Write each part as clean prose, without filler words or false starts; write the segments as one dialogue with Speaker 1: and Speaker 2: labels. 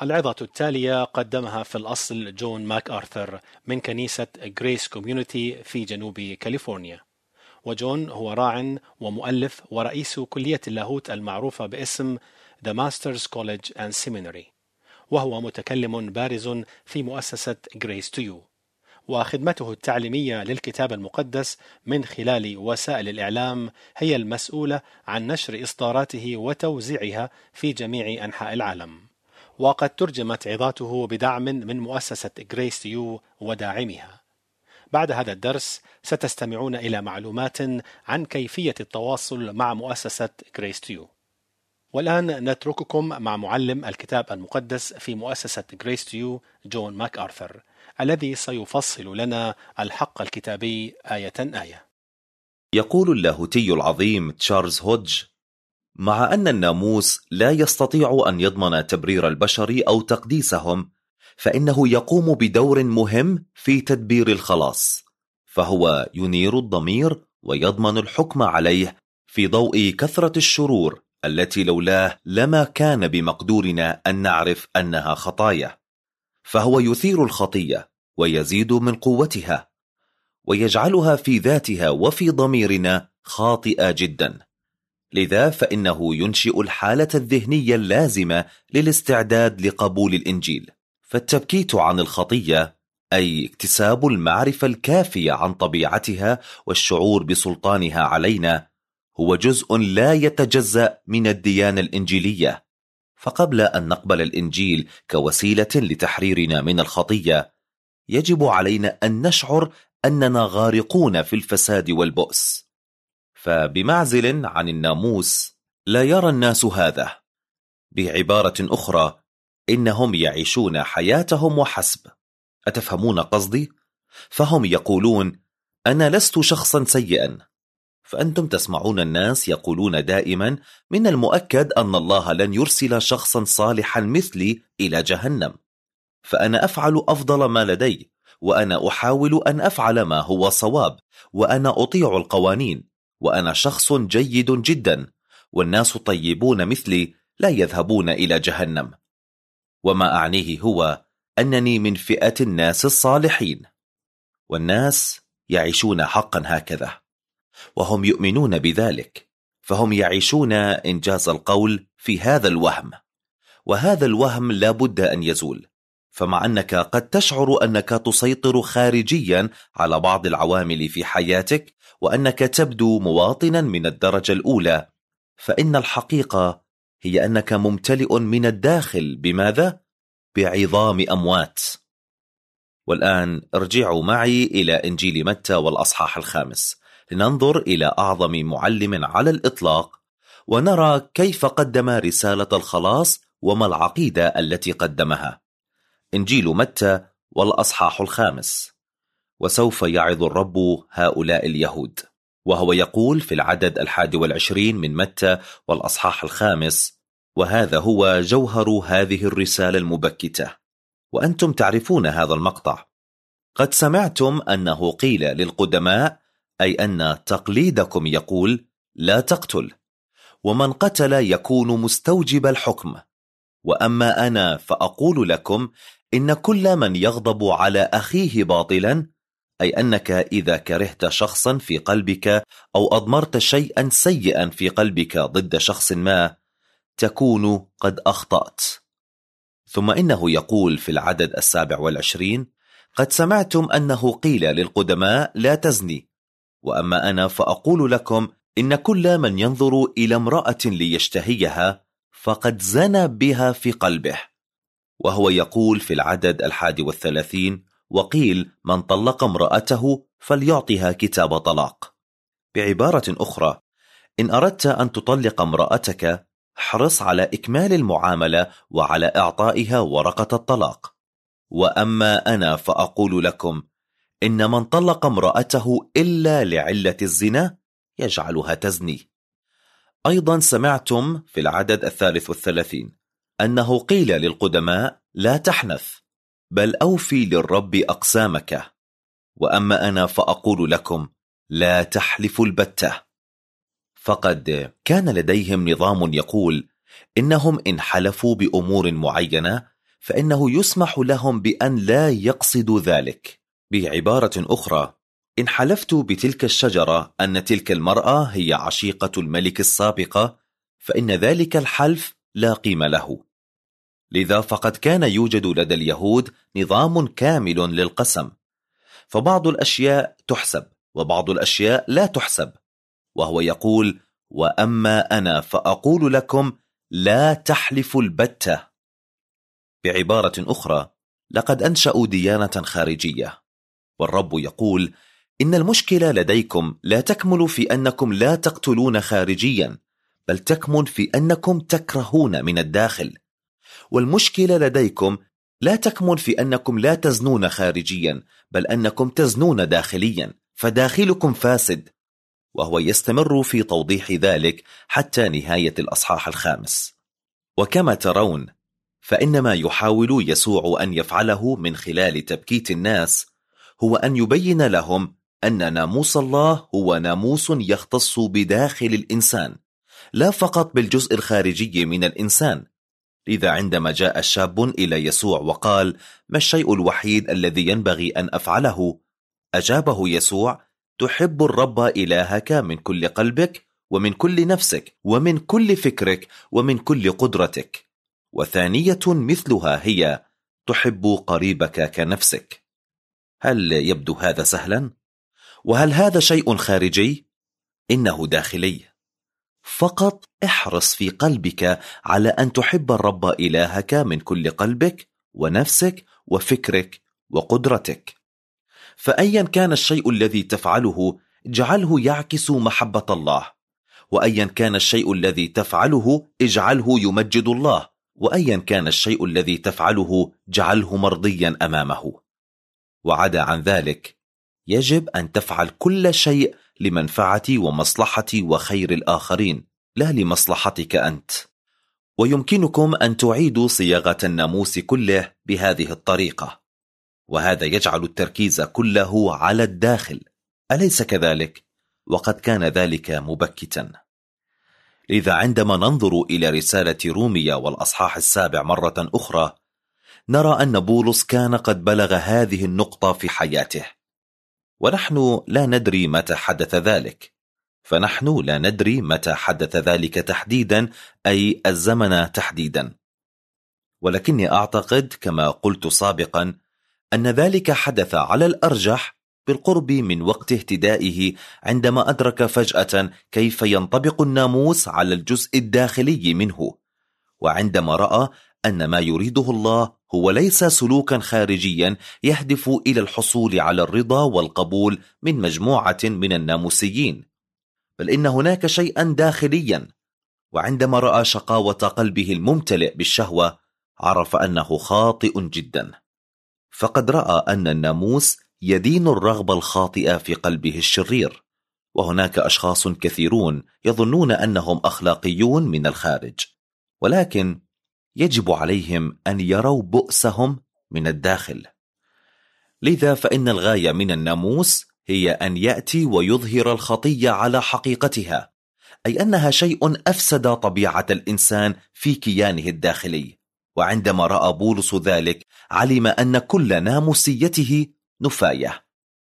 Speaker 1: العظة التالية قدمها في الأصل جون ماك آرثر من كنيسة غريس كوميونيتي في جنوب كاليفورنيا. وجون هو راع ومؤلف ورئيس كلية اللاهوت المعروفة باسم The Masters College and Seminary، وهو متكلم بارز في مؤسسة Grace to You، وخدمته التعليمية للكتاب المقدس من خلال وسائل الإعلام هي المسؤولة عن نشر إصداراته وتوزيعها في جميع أنحاء العالم. وقد ترجمت عظاته بدعم من مؤسسة Grace to You وداعمها. بعد هذا الدرس ستستمعون إلى معلومات عن كيفية التواصل مع مؤسسة Grace to You. والآن نترككم مع معلم الكتاب المقدس في مؤسسة Grace to You جون ماك آرثر، الذي سيفصل لنا الحق الكتابي آية آية.
Speaker 2: يقول اللاهوتي العظيم تشارلز هودج: مع أن الناموس لا يستطيع أن يضمن تبرير البشر أو تقديسهم، فإنه يقوم بدور مهم في تدبير الخلاص، فهو ينير الضمير ويضمن الحكم عليه في ضوء كثرة الشرور التي لولاه لما كان بمقدورنا أن نعرف أنها خطايا. فهو يثير الخطية ويزيد من قوتها ويجعلها في ذاتها وفي ضميرنا خاطئة جدا. لذا فإنه ينشئ الحالة الذهنية اللازمة للاستعداد لقبول الإنجيل. فالتبكيت عن الخطية، أي اكتساب المعرفة الكافية عن طبيعتها والشعور بسلطانها علينا، هو جزء لا يتجزأ من الديانة الإنجيلية. فقبل أن نقبل الإنجيل كوسيلة لتحريرنا من الخطية، يجب علينا أن نشعر أننا غارقون في الفساد والبؤس. فبمعزل عن الناموس لا يرى الناس هذا. بعبارة أخرى، إنهم يعيشون حياتهم وحسب. أتفهمون قصدي؟ فهم يقولون: أنا لست شخصا سيئا. فأنتم تسمعون الناس يقولون دائما: من المؤكد أن الله لن يرسل شخصا صالحا مثلي إلى جهنم، فأنا أفعل أفضل ما لدي، وأنا أحاول أن أفعل ما هو صواب، وأنا أطيع القوانين، وأنا شخص جيد جدا، والناس طيبون مثلي لا يذهبون إلى جهنم. وما أعنيه هو أنني من فئة الناس الصالحين، والناس يعيشون حقا هكذا، وهم يؤمنون بذلك، فهم يعيشون إنجاز القول في هذا الوهم، وهذا الوهم لا بد أن يزول. فمع أنك قد تشعر أنك تسيطر خارجيا على بعض العوامل في حياتك، وأنك تبدو مواطنا من الدرجة الأولى، فإن الحقيقة هي أنك ممتلئ من الداخل بماذا؟ بعظام أموات. والآن ارجعوا معي إلى إنجيل متى والأصحاح 5 لننظر إلى أعظم معلم على الإطلاق، ونرى كيف قدم رسالة الخلاص وما العقيدة التي قدمها. إنجيل متى والأصحاح 5. وسوف يعظ الرب هؤلاء اليهود، وهو يقول في العدد 21 من متى والأصحاح 5: وهذا هو جوهر هذه الرسالة المبكتة. وأنتم تعرفون هذا المقطع. قد سمعتم أنه قيل للقدماء، أي أن تقليدكم يقول: لا تقتل، ومن قتل يكون مستوجب الحكم. وأما أنا فأقول لكم إن كل من يغضب على أخيه باطلا، أي أنك إذا كرهت شخصا في قلبك أو أضمرت شيئا سيئا في قلبك ضد شخص ما، تكون قد أخطأت. ثم إنه يقول في العدد 27: قد سمعتم أنه قيل للقدماء: لا تزني، وأما أنا فأقول لكم إن كل من ينظر إلى امرأة ليشتهيها فقد زنى بها في قلبه. وهو يقول في العدد 31: وقيل: من طلق امرأته فليعطها كتاب طلاق. بعبارة أخرى، إن أردت أن تطلق امرأتك، احرص على إكمال المعاملة وعلى إعطائها ورقة الطلاق. وأما أنا فأقول لكم إن من طلق امرأته إلا لعلة الزنا يجعلها تزني. أيضا سمعتم في العدد 33 أنه قيل للقدماء: لا تحنث، بل أوفي للرب أقسامك. وأما أنا فأقول لكم: لا تحلفوا البتة. فقد كان لديهم نظام يقول إنهم إن حلفوا بأمور معينة فإنه يسمح لهم بأن لا يقصدوا ذلك. بعبارة أخرى، إن حلفت بتلك الشجرة أن تلك المرأة هي عشيقة الملك السابقة، فإن ذلك الحلف لا قيمة له. لذا فقد كان يوجد لدى اليهود نظام كامل للقسم، فبعض الأشياء تحسب وبعض الأشياء لا تحسب، وهو يقول: وأما أنا فأقول لكم لا تحلفوا البتة. بعبارة أخرى، لقد أنشأوا ديانة خارجية، والرب يقول: إن المشكلة لديكم لا تكمن في أنكم لا تقتلون خارجيا، بل تكمن في أنكم تكرهون من الداخل. والمشكلة لديكم لا تكمن في أنكم لا تزنون خارجيا، بل أنكم تزنون داخليا، فداخلكم فاسد. وهو يستمر في توضيح ذلك حتى نهاية الأصحاح 5. وكما ترون، فإن ما يحاول يسوع أن يفعله من خلال تبكيت الناس هو أن يبين لهم أن ناموس الله هو ناموس يختص بداخل الإنسان، لا فقط بالجزء الخارجي من الإنسان. لذا عندما جاء شاب إلى يسوع وقال: ما الشيء الوحيد الذي ينبغي أن أفعله؟ أجابه يسوع: تحب الرب إلهك من كل قلبك ومن كل نفسك ومن كل فكرك ومن كل قدرتك، وثانية مثلها هي: تحب قريبك كنفسك. هل يبدو هذا سهلا؟ وهل هذا شيء خارجي؟ إنه داخلي. فقط احرص في قلبك على أن تحب الرب إلهك من كل قلبك ونفسك وفكرك وقدرتك. فأيا كان الشيء الذي تفعله اجعله يعكس محبة الله، وأيا كان الشيء الذي تفعله اجعله يمجد الله، وأيا كان الشيء الذي تفعله اجعله مرضيا أمامه. وعدا عن ذلك يجب أن تفعل كل شيء لمنفعة ومصلحة وخير الآخرين، لا لمصلحتك أنت. ويمكنكم أن تعيدوا صياغة الناموس كله بهذه الطريقة، وهذا يجعل التركيز كله على الداخل، أليس كذلك؟ وقد كان ذلك مبكتا. لذا عندما ننظر إلى رسالة رومية والأصحاح 7 مرة أخرى، نرى أن بولس كان قد بلغ هذه النقطة في حياته، ونحن لا ندري متى حدث ذلك. فنحن لا ندري متى حدث ذلك تحديدا، أي الزمن تحديدا، ولكني أعتقد كما قلت سابقا أن ذلك حدث على الأرجح بالقرب من وقت اهتدائه، عندما أدرك فجأة كيف ينطبق الناموس على الجزء الداخلي منه، وعندما رأى أن ما يريده الله هو ليس سلوكا خارجيا يهدف إلى الحصول على الرضا والقبول من مجموعة من الناموسيين، بل إن هناك شيئا داخليا. وعندما رأى شقاوة قلبه الممتلئ بالشهوة عرف أنه خاطئ جدا، فقد رأى أن الناموس يدين الرغبة الخاطئة في قلبه الشرير. وهناك أشخاص كثيرون يظنون أنهم أخلاقيون من الخارج، ولكن يجب عليهم أن يروا بؤسهم من الداخل. لذا فإن الغاية من الناموس هي أن يأتي ويظهر الخطية على حقيقتها، أي أنها شيء أفسد طبيعة الإنسان في كيانه الداخلي. وعندما رأى بولس ذلك علم أن كل ناموسيته نفاية.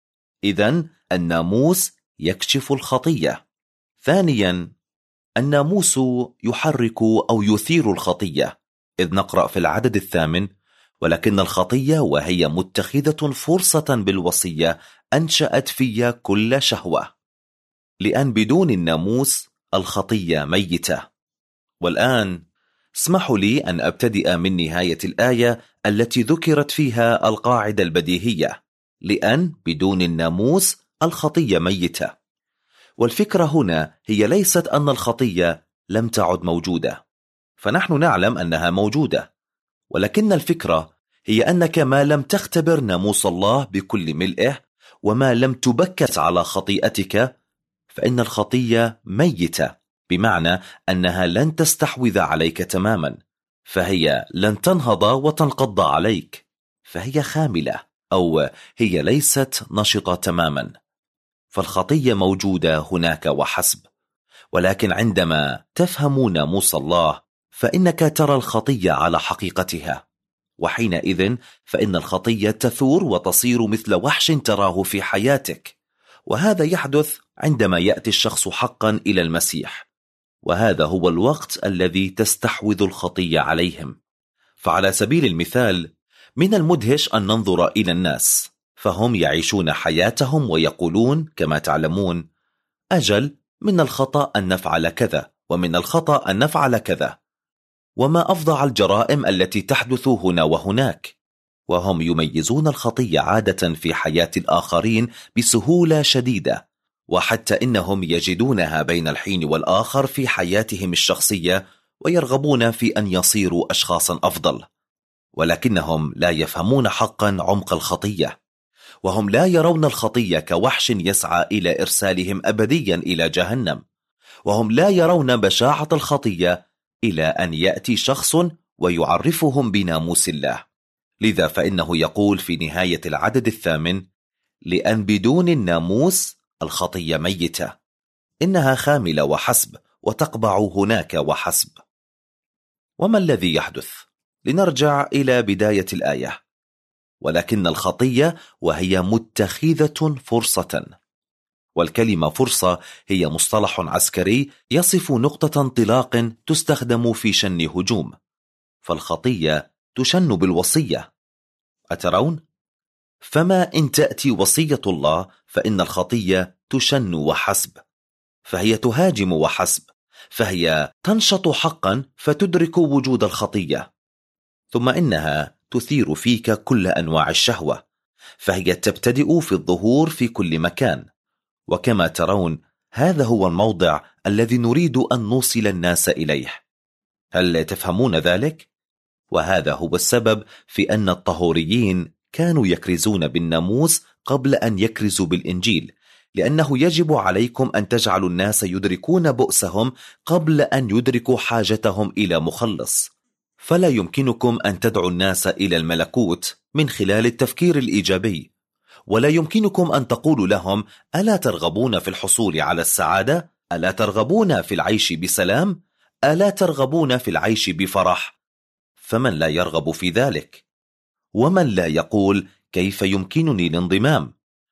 Speaker 2: إذن الناموس يكشف الخطية. ثانيا، الناموس يحرك أو يثير الخطية، إذ نقرأ في العدد 8: ولكن الخطية وهي متخذة فرصة بالوصية أنشأت في كل شهوة، لأن بدون الناموس الخطية ميتة. والآن اسمحوا لي أن أبتدئ من نهاية الآية التي ذكرت فيها القاعدة البديهية: لأن بدون الناموس الخطية ميتة. والفكرة هنا هي ليست أن الخطية لم تعد موجودة، فنحن نعلم أنها موجودة، ولكن الفكرة هي أنك ما لم تختبر ناموس الله بكل ملئه وما لم تبكت على خطيئتك، فإن الخطية ميتة، بمعنى أنها لن تستحوذ عليك تماما، فهي لن تنهض وتنقض عليك، فهي خاملة، أو هي ليست نشطة تماما. فالخطية موجودة هناك وحسب. ولكن عندما تفهم ناموس الله فإنك ترى الخطية على حقيقتها، وحينئذ فإن الخطية تثور وتصير مثل وحش تراه في حياتك، وهذا يحدث عندما يأتي الشخص حقا إلى المسيح، وهذا هو الوقت الذي تستحوذ الخطية عليهم. فعلى سبيل المثال، من المدهش أن ننظر إلى الناس، فهم يعيشون حياتهم ويقولون كما تعلمون: أجل، من الخطأ أن نفعل كذا، ومن الخطأ أن نفعل كذا، وما أفظع الجرائم التي تحدث هنا وهناك. وهم يميزون الخطية عادة في حياة الآخرين بسهولة شديدة، وحتى إنهم يجدونها بين الحين والآخر في حياتهم الشخصية، ويرغبون في أن يصيروا أشخاصا أفضل، ولكنهم لا يفهمون حقا عمق الخطية، وهم لا يرون الخطية كوحش يسعى إلى إرسالهم أبديا إلى جهنم، وهم لا يرون بشاعة الخطية إلى أن يأتي شخص ويعرفهم بناموس الله. لذا فإنه يقول في نهاية العدد 8: لأن بدون الناموس الخطية ميتة، إنها خاملة وحسب، وتقبع هناك وحسب. وما الذي يحدث؟ لنرجع إلى بداية الآية: ولكن الخطية وهي متخذة فرصة. والكلمة فرصة هي مصطلح عسكري يصف نقطة انطلاق تستخدم في شن هجوم، فالخطية تشن بالوصية. أترون؟ فما إن تأتي وصية الله فإن الخطية تشن وحسب، فهي تهاجم وحسب، فهي تنشط حقا فتدرك وجود الخطية، ثم إنها تثير فيك كل أنواع الشهوة، فهي تبتدئ في الظهور في كل مكان. وكما ترون هذا هو الموضع الذي نريد أن نوصل الناس إليه. هل تفهمون ذلك؟ وهذا هو السبب في أن الطهوريين كانوا يكرزون بالناموس قبل أن يكرزوا بالإنجيل، لأنه يجب عليكم أن تجعلوا الناس يدركون بؤسهم قبل أن يدركوا حاجتهم إلى مخلص. فلا يمكنكم أن تدعوا الناس إلى الملكوت من خلال التفكير الإيجابي، ولا يمكنكم أن تقولوا لهم: ألا ترغبون في الحصول على السعادة؟ ألا ترغبون في العيش بسلام؟ ألا ترغبون في العيش بفرح؟ فمن لا يرغب في ذلك؟ ومن لا يقول: كيف يمكنني الانضمام؟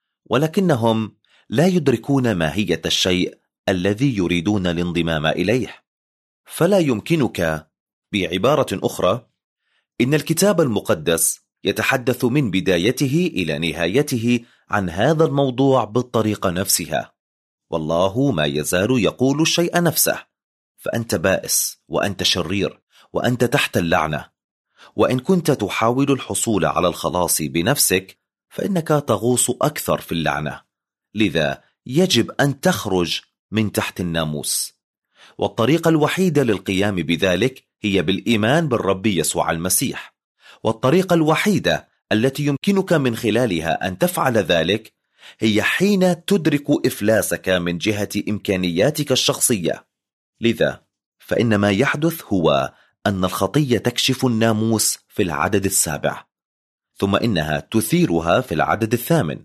Speaker 2: ولكنهم لا يدركون ماهية الشيء الذي يريدون الانضمام إليه. فلا يمكنك، بعبارة أخرى، إن الكتاب المقدس يتحدث من بدايته إلى نهايته عن هذا الموضوع بالطريقة نفسها، والله ما يزال يقول الشيء نفسه: فأنت بائس، وأنت شرير، وأنت تحت اللعنة. وإن كنت تحاول الحصول على الخلاص بنفسك فإنك تغوص أكثر في اللعنة، لذا يجب أن تخرج من تحت الناموس. والطريقة الوحيدة للقيام بذلك هي بالإيمان بالرب يسوع المسيح، والطريقة الوحيدة التي يمكنك من خلالها أن تفعل ذلك هي حين تدرك إفلاسك من جهة إمكانياتك الشخصية. لذا فإن ما يحدث هو أن الخطية تكشف الناموس في العدد 7، ثم إنها تثيرها في العدد 8.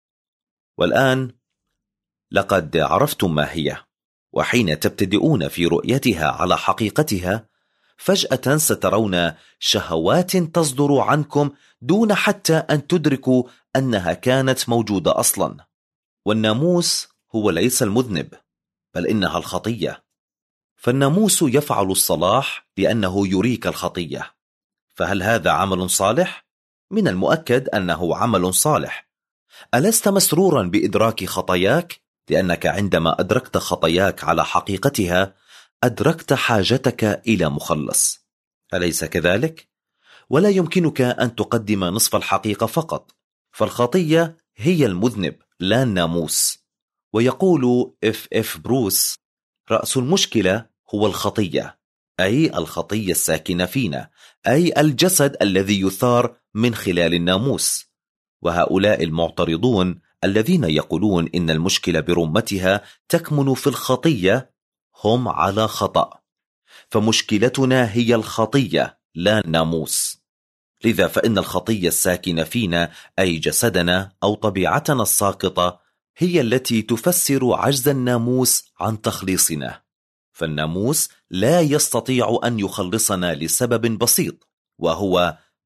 Speaker 2: والآن لقد عرفتم ما هي، وحين تبتدئون في رؤيتها على حقيقتها فجأة سترون شهوات تصدر عنكم دون حتى أن تدركوا أنها كانت موجودة أصلا. والناموس هو ليس المذنب، بل إنها الخطية. فالناموس يفعل الصلاح لأنه يريك الخطية. فهل هذا عمل صالح؟ من المؤكد أنه عمل صالح. ألست مسرورا بإدراك خطاياك؟ لأنك عندما أدركت خطاياك على حقيقتها أدركت حاجتك إلى مخلص، أليس كذلك؟ ولا يمكنك أن تقدم نصف الحقيقة فقط، فالخطية هي المذنب لا الناموس. ويقول F. بروس: رأس المشكلة هو الخطية، أي الخطية الساكنة فينا، أي الجسد الذي يثار من خلال الناموس. وهؤلاء المعترضون الذين يقولون إن المشكلة برمتها تكمن في الخطية هم على خطأ، فمشكلتنا هي الخطية لا الناموس. لذا فإن الخطية الساكنة فينا أي جسدنا أو طبيعتنا الساقطة هي التي تفسر عجز الناموس عن تخليصنا. فالناموس لا يستطيع أن يخلصنا لسبب بسيط، وهو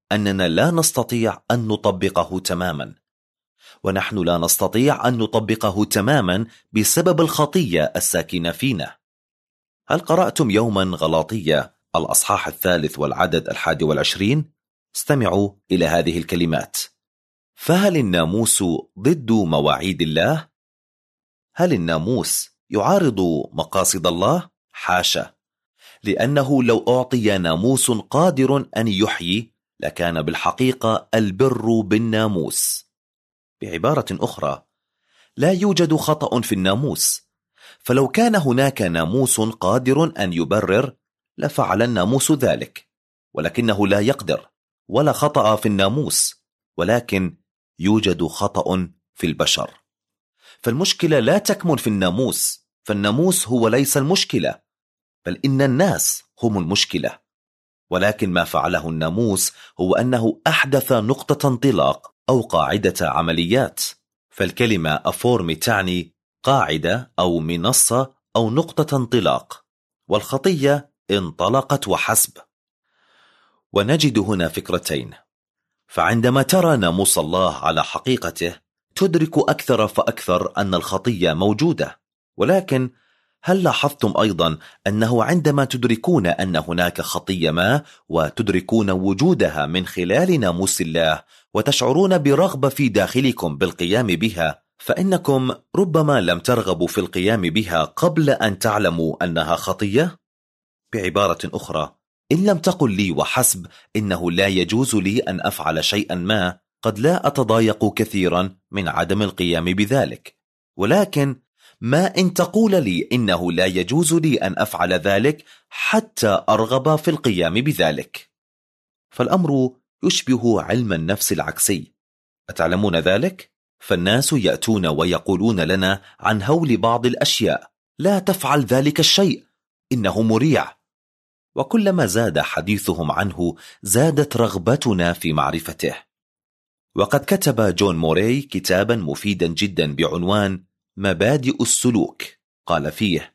Speaker 2: أننا لا نستطيع أن نطبقه تماما، ونحن لا نستطيع أن نطبقه تماما بسبب الخطية الساكنة فينا. هل قرأتم يوما غلاطية الأصحاح 3 والعدد 21؟ استمعوا إلى هذه الكلمات: فهل الناموس ضد مواعيد الله؟ هل الناموس يعارض مقاصد الله؟ حاشا، لأنه لو أعطي ناموس قادر أن يحيي لكان بالحقيقة البر بالناموس. بعبارة أخرى، لا يوجد خطأ في الناموس، فلو كان هناك ناموس قادر أن يبرر لفعل الناموس ذلك، ولكنه لا يقدر، ولا خطأ في الناموس، ولكن يوجد خطأ في البشر. فالمشكلة لا تكمن في الناموس، فالناموس هو ليس المشكلة، بل إن الناس هم المشكلة. ولكن ما فعله الناموس هو أنه أحدث نقطة انطلاق أو قاعدة عمليات. فالكلمة أفورم تعني قاعدة أو منصة أو نقطة انطلاق، والخطية انطلقت وحسب. ونجد هنا فكرتين. فعندما ترى ناموس الله على حقيقته تدرك أكثر فأكثر أن الخطية موجودة. ولكن هل لاحظتم أيضا أنه عندما تدركون أن هناك خطية ما وتدركون وجودها من خلال ناموس الله وتشعرون برغبة في داخلكم بالقيام بها، فإنكم ربما لم ترغبوا في القيام بها قبل أن تعلموا أنها خطية؟ بعبارة أخرى، إن لم تقل لي وحسب إنه لا يجوز لي أن أفعل شيئا ما، قد لا أتضايق كثيرا من عدم القيام بذلك. ولكن ما إن تقول لي إنه لا يجوز لي أن أفعل ذلك حتى أرغب في القيام بذلك؟ فالأمر يشبه علم النفس العكسي. أتعلمون ذلك؟ فالناس يأتون ويقولون لنا عن هول بعض الأشياء: لا تفعل ذلك الشيء، إنه مريع. وكلما زاد حديثهم عنه زادت رغبتنا في معرفته. وقد كتب جون موري كتابا مفيدا جدا بعنوان مبادئ السلوك. قال فيه: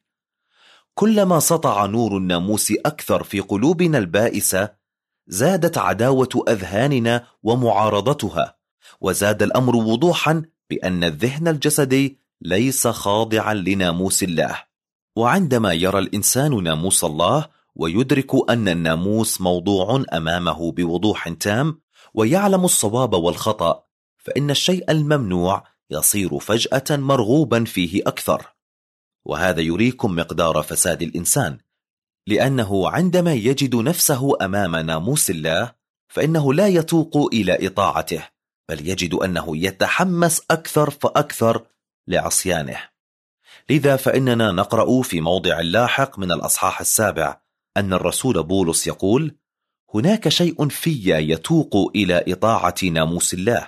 Speaker 2: كلما سطع نور الناموس أكثر في قلوبنا البائسة زادت عداوة أذهاننا ومعارضتها، وزاد الأمر وضوحا بأن الذهن الجسدي ليس خاضعا لناموس الله. وعندما يرى الإنسان ناموس الله ويدرك أن الناموس موضوع أمامه بوضوح تام ويعلم الصواب والخطأ، فإن الشيء الممنوع يصير فجأة مرغوبا فيه أكثر. وهذا يريكم مقدار فساد الإنسان، لأنه عندما يجد نفسه أمام ناموس الله فإنه لا يتوق إلى إطاعته، بل يجد أنه يتحمس أكثر فأكثر لعصيانه. لذا فإننا نقرأ في موضع لاحق من الأصحاح 7 أن الرسول بولس يقول: هناك شيء في يتوق إلى إطاعة ناموس الله.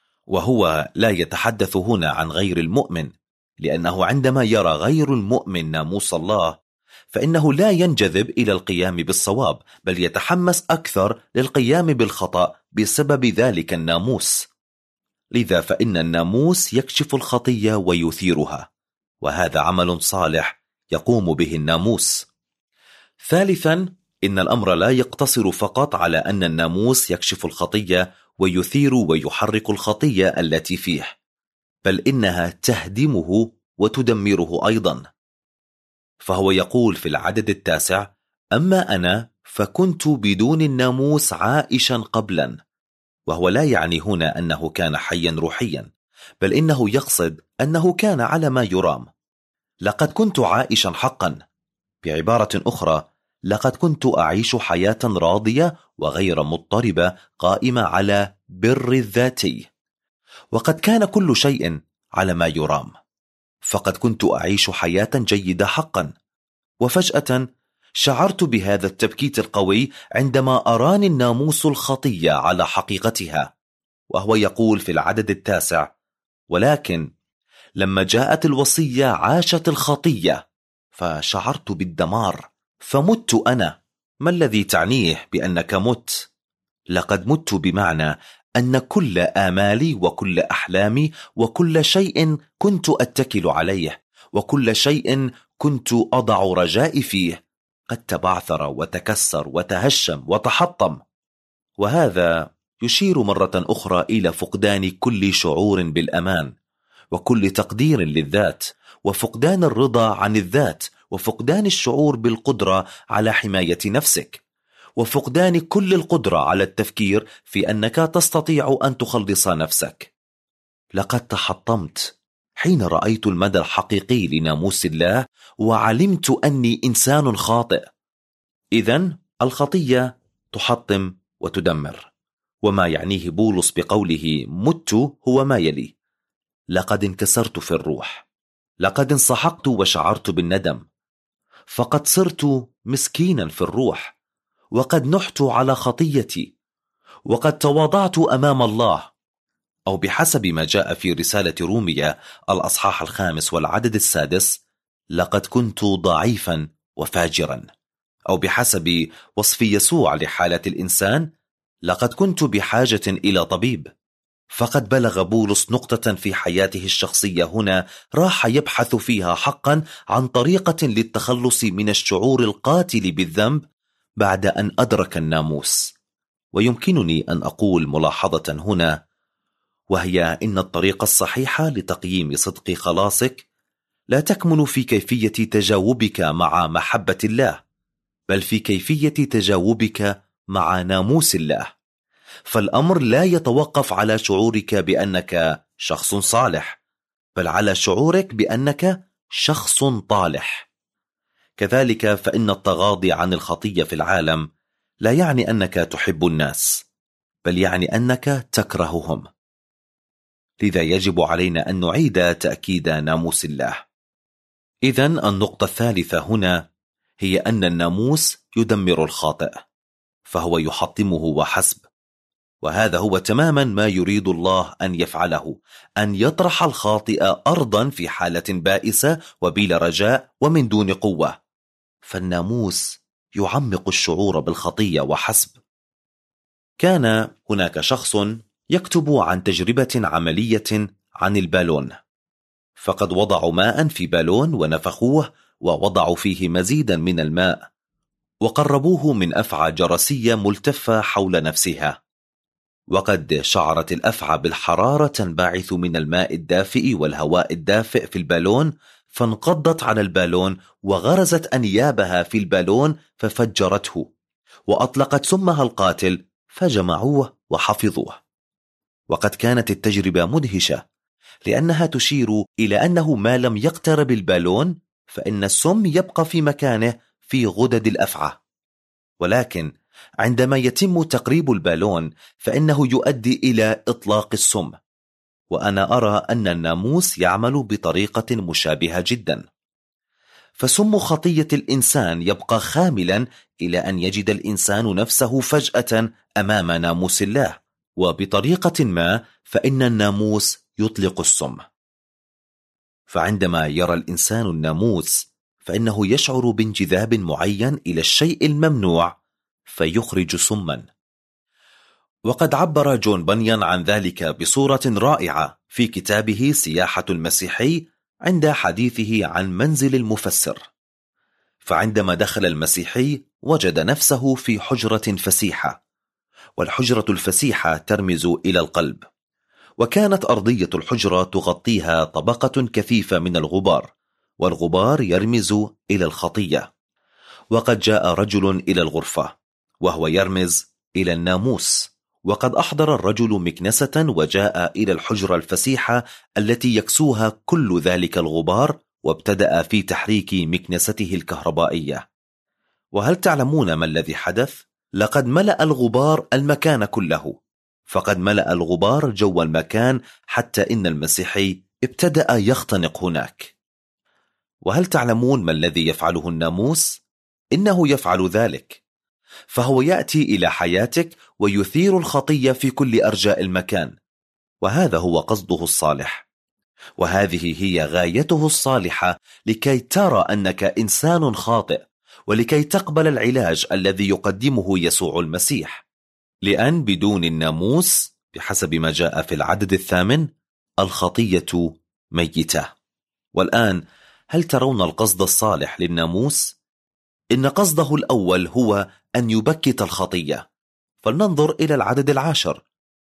Speaker 2: وهو لا يتحدث هنا عن غير المؤمن، لأنه عندما يرى غير المؤمن ناموس الله فإنه لا ينجذب إلى القيام بالصواب، بل يتحمس أكثر للقيام بالخطأ بسبب ذلك الناموس. لذا فإن الناموس يكشف الخطية ويثيرها، وهذا عمل صالح يقوم به الناموس. ثالثا، إن الأمر لا يقتصر فقط على أن الناموس يكشف الخطية ويثير ويحرك الخطية التي فيه، بل إنها تهدمه وتدمره أيضا. فهو يقول في العدد 9: أما أنا فكنت بدون الناموس عائشا قبلا. وهو لا يعني هنا أنه كان حيا روحيا، بل إنه يقصد أنه كان على ما يرام. لقد كنت عائشا حقا. بعبارة أخرى، لقد كنت أعيش حياة راضية وغير مضطربة قائمة على بر الذاتي، وقد كان كل شيء على ما يرام، فقد كنت أعيش حياة جيدة حقا. وفجأة شعرت بهذا التبكيت القوي عندما أراني الناموس الخطية على حقيقتها. وهو يقول في العدد 9: ولكن لما جاءت الوصية عاشت الخطية، فشعرت بالدمار، فمت أنا. ما الذي تعنيه بأنك مت؟ لقد مت بمعنى أن كل آمالي وكل أحلامي وكل شيء كنت أتكل عليه وكل شيء كنت أضع رجائي فيه قد تبعثر وتكسر وتهشم وتحطم. وهذا يشير مرة أخرى إلى فقدان كل شعور بالأمان، وكل تقدير للذات، وفقدان الرضا عن الذات، وفقدان الشعور بالقدرة على حماية نفسك، وفقدان كل القدرة على التفكير في أنك تستطيع أن تخلص نفسك. لقد تحطمت حين رأيت المدى الحقيقي لناموس الله وعلمت أني إنسان خاطئ. إذن الخطية تحطم وتدمر. وما يعنيه بولس بقوله مت هو ما يلي: لقد انكسرت في الروح، لقد انسحقت وشعرت بالندم، فقد صرت مسكينا في الروح، وقد نحت على خطيتي، وقد تواضعت أمام الله. أو بحسب ما جاء في رسالة رومية الأصحاح 5 والعدد 6: لقد كنت ضعيفا وفاجرا. أو بحسب وصف يسوع لحالة الإنسان: لقد كنت بحاجة إلى طبيب. فقد بلغ بولس نقطة في حياته الشخصية هنا راح يبحث فيها حقا عن طريقة للتخلص من الشعور القاتل بالذنب بعد أن أدرك الناموس. ويمكنني أن أقول ملاحظة هنا، وهي إن الطريقة الصحيحة لتقييم صدق خلاصك لا تكمن في كيفية تجاوبك مع محبة الله، بل في كيفية تجاوبك مع ناموس الله. فالأمر لا يتوقف على شعورك بأنك شخص صالح، بل على شعورك بأنك شخص طالح. كذلك فإن التغاضي عن الخطية في العالم لا يعني أنك تحب الناس، بل يعني أنك تكرههم. لذا يجب علينا أن نعيد تأكيد ناموس الله. إذن النقطة الثالثة هنا هي أن الناموس يدمر الخاطئ، فهو يحطمه وحسب. وهذا هو تماما ما يريد الله أن يفعله، أن يطرح الخاطئ أرضا في حالة بائسة وبلا رجاء ومن دون قوة. فالناموس يعمق الشعور بالخطية وحسب. كان هناك شخص يكتب عن تجربة عملية عن البالون، فقد وضعوا ماء في بالون ونفخوه ووضعوا فيه مزيدا من الماء وقربوه من أفعى جرسية ملتفة حول نفسها، وقد شعرت الأفعى بالحرارة تنبعث من الماء الدافئ والهواء الدافئ في البالون، فانقضت على البالون وغرزت أنيابها في البالون ففجرته، وأطلقت سمها القاتل فجمعوه وحفظوه. وقد كانت التجربة مدهشة، لأنها تشير إلى أنه ما لم يقترب البالون فإن السم يبقى في مكانه في غدد الأفعى، ولكن عندما يتم تقريب البالون فإنه يؤدي إلى إطلاق السم. وأنا أرى أن الناموس يعمل بطريقة مشابهة جدا. فسم خطية الإنسان يبقى خاملا إلى أن يجد الإنسان نفسه فجأة أمام ناموس الله، وبطريقة ما فإن الناموس يطلق السم. فعندما يرى الإنسان الناموس فإنه يشعر بانجذاب معين إلى الشيء الممنوع فيخرج سما. وقد عبر جون بانيان عن ذلك بصورة رائعة في كتابه سياحة المسيحي عند حديثه عن منزل المفسر. فعندما دخل المسيحي وجد نفسه في حجرة فسيحة، والحجرة الفسيحة ترمز إلى القلب، وكانت أرضية الحجرة تغطيها طبقة كثيفة من الغبار، والغبار يرمز إلى الخطية. وقد جاء رجل إلى الغرفة وهو يرمز إلى الناموس، وقد أحضر الرجل مكنسة وجاء إلى الحجرة الفسيحة التي يكسوها كل ذلك الغبار، وابتدأ في تحريك مكنسته الكهربائية. وهل تعلمون ما الذي حدث؟ لقد ملأ الغبار المكان كله، فقد ملأ الغبار جو المكان حتى إن المسيحي ابتدأ يختنق هناك. وهل تعلمون ما الذي يفعله الناموس؟ إنه يفعل ذلك، فهو يأتي إلى حياتك ويثير الخطية في كل أرجاء المكان، وهذا هو قصده الصالح، وهذه هي غايته الصالحة، لكي ترى أنك إنسان خاطئ، ولكي تقبل العلاج الذي يقدمه يسوع المسيح. لأن بدون الناموس بحسب ما جاء في العدد 8 الخطية ميتة. والآن هل ترون القصد الصالح للناموس؟ إن قصده الأول هو أن يبكت الخطية، فلننظر إلى العدد 10.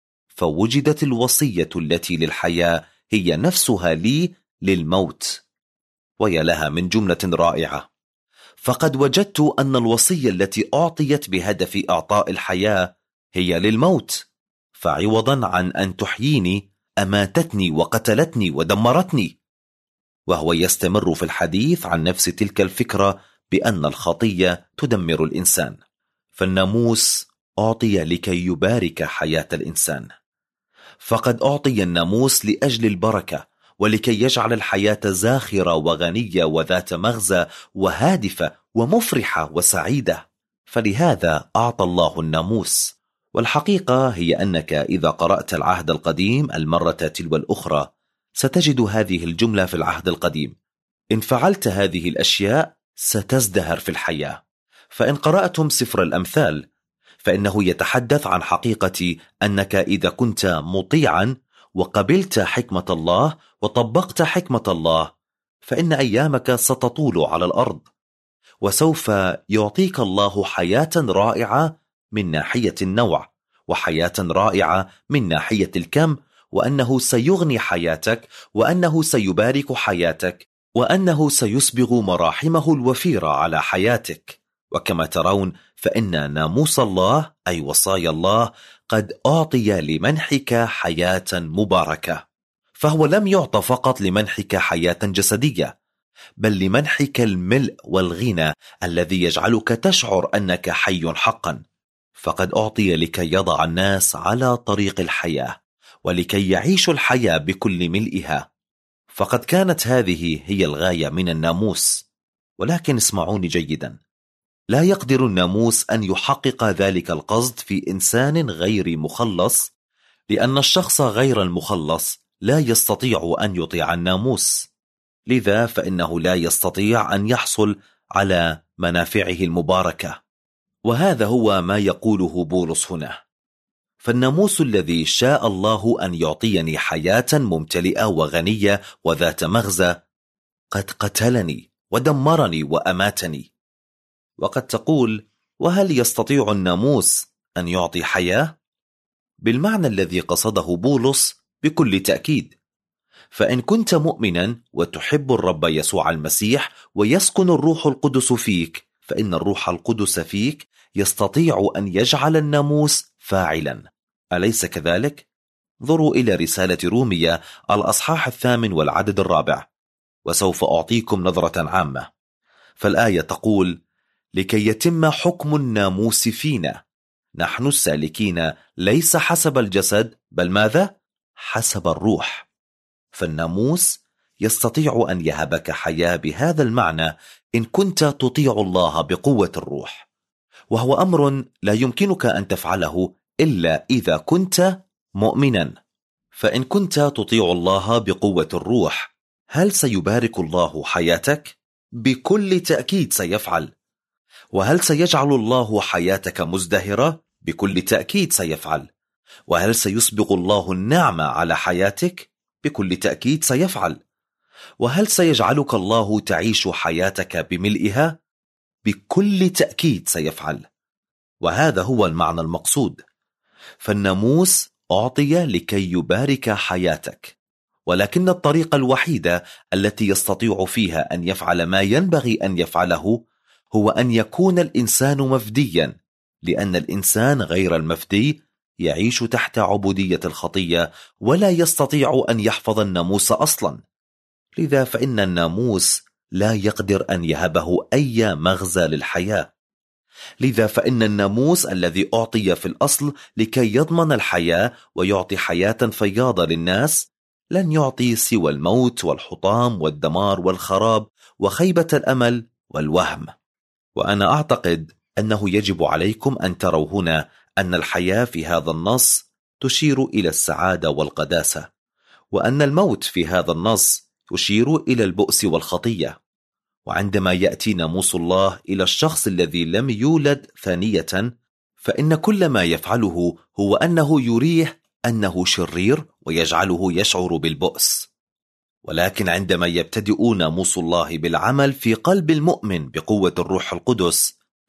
Speaker 2: فوجدت الوصية التي للحياة هي نفسها لي للموت. ويا لها من جملة رائعة. فقد وجدت أن الوصية التي أعطيت بهدف إعطاء الحياة هي للموت، فعوضا عن أن تحييني أماتتني وقتلتني ودمرتني. وهو يستمر في الحديث عن نفس تلك الفكرة بأن الخطية تدمر الإنسان، فالناموس أعطي لكي يبارك حياة الإنسان. فقد أعطي الناموس لأجل البركة، ولكي يجعل الحياة زاخرة وغنية وذات مغزى وهادفة ومفرحة وسعيدة، فلهذا أعطى الله الناموس. والحقيقة هي أنك إذا قرأت العهد القديم المرة تلو الأخرى ستجد هذه الجملة في العهد القديم: إن فعلت هذه الأشياء ستزدهر في الحياة. فإن قرأتم سفر الأمثال فإنه يتحدث عن حقيقة أنك إذا كنت مطيعا وقبلت حكمة الله وطبقت حكمة الله فإن أيامك ستطول على الأرض، وسوف يعطيك الله حياة رائعة من ناحية النوع، وحياة رائعة من ناحية الكم، وأنه سيغني حياتك، وأنه سيبارك حياتك، وأنه سيسبغ مراحمه الوفيرة على حياتك. وكما ترون فإن ناموس الله أي وصايا الله قد أعطي لمنحك حياة مباركة، فهو لم يعطى فقط لمنحك حياة جسدية، بل لمنحك الملء والغنى الذي يجعلك تشعر أنك حي حقا. فقد أعطي لكي يضع الناس على طريق الحياة، ولكي يعيشوا الحياة بكل ملئها. فقد كانت هذه هي الغاية من الناموس. ولكن اسمعوني جيدا، لا يقدر الناموس أن يحقق ذلك القصد في إنسان غير مخلص، لأن الشخص غير المخلص لا يستطيع أن يطيع الناموس، لذا فإنه لا يستطيع أن يحصل على منافعه المباركة. وهذا هو ما يقوله بولس هنا: فالناموس الذي شاء الله أن يعطيني حياة ممتلئة وغنية وذات مغزى قد قتلني ودمرني وأماتني. وقد تقول: وهل يستطيع الناموس أن يعطي حياة؟ بالمعنى الذي قصده بولس بكل تأكيد. فإن كنت مؤمنا وتحب الرب يسوع المسيح ويسكن الروح القدس فيك، فإن الروح القدس فيك يستطيع أن يجعل الناموس فاعلا، أليس كذلك؟ انظروا إلى رسالة رومية الأصحاح 8 والعدد 4، وسوف أعطيكم نظرة عامة. فالآية تقول: لكي يتم حكم الناموس فينا نحن السالكين ليس حسب الجسد، بل ماذا؟ حسب الروح. فالناموس يستطيع أن يهبك حياة بهذا المعنى إن كنت تطيع الله بقوة الروح، وهو أمر لا يمكنك أن تفعله إلا إذا كنت مؤمنا. فإن كنت تطيع الله بقوة الروح، هل سيبارك الله حياتك؟ بكل تأكيد سيفعل. وهل سيجعل الله حياتك مزدهرة؟ بكل تأكيد سيفعل. وهل سيسبغ الله النعمة على حياتك؟ بكل تأكيد سيفعل. وهل سيجعلك الله تعيش حياتك بملئها؟ بكل تأكيد سيفعل. وهذا هو المعنى المقصود. فالناموس أعطي لكي يبارك حياتك، ولكن الطريقة الوحيدة التي يستطيع فيها أن يفعل ما ينبغي أن يفعله هو أن يكون الإنسان مفديا، لأن الإنسان غير المفدي يعيش تحت عبودية الخطية ولا يستطيع أن يحفظ الناموس أصلا. لذا فإن الناموس لا يقدر أن يهبه أي مغزى للحياة. لذا فإن الناموس الذي أعطي في الأصل لكي يضمن الحياة ويعطي حياة فياضة للناس لن يعطي سوى الموت والحطام والدمار والخراب وخيبة الأمل والوهم. وأنا أعتقد أنه يجب عليكم أن تروا هنا أن الحياة في هذا النص تشير إلى السعادة والقداسة، وأن الموت في هذا النص يشير إلى البؤس والخطية. وعندما يأتي ناموس الله إلى الشخص الذي لم يولد ثانية، فإن كل ما يفعله هو أنه يريه أنه شرير ويجعله يشعر بالبؤس. ولكن عندما يبتدئ ناموس الله بالعمل في قلب المؤمن بقوة الروح القدس،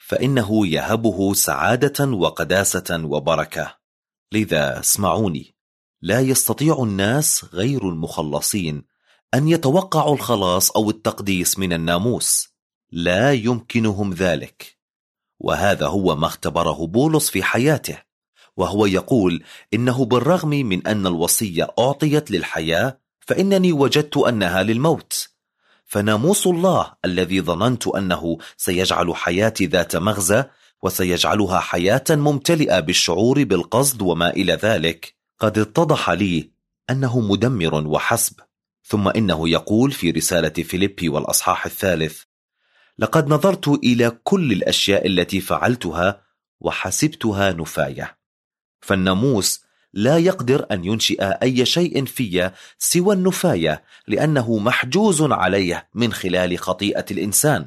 Speaker 2: فإنه يهبه سعادة وقداسة وبركة. لذا اسمعوني، لا يستطيع الناس غير المخلصين أن يتوقعوا الخلاص أو التقديس من الناموس، لا يمكنهم ذلك. وهذا هو ما اختبره بولس في حياته، وهو يقول إنه بالرغم من أن الوصية أعطيت للحياة فإنني وجدت أنها للموت. فناموس الله الذي ظننت أنه سيجعل حياتي ذات مغزى وسيجعلها حياة ممتلئة بالشعور بالقصد وما إلى ذلك، قد اتضح لي أنه مدمر وحسب. ثم إنه يقول في رسالة فيليبي والأصحاح 3: لقد نظرت إلى كل الأشياء التي فعلتها وحسبتها نفاية. فالناموس لا يقدر أن ينشئ أي شيء فيه سوى النفاية، لأنه محجوز عليه من خلال خطيئة الإنسان.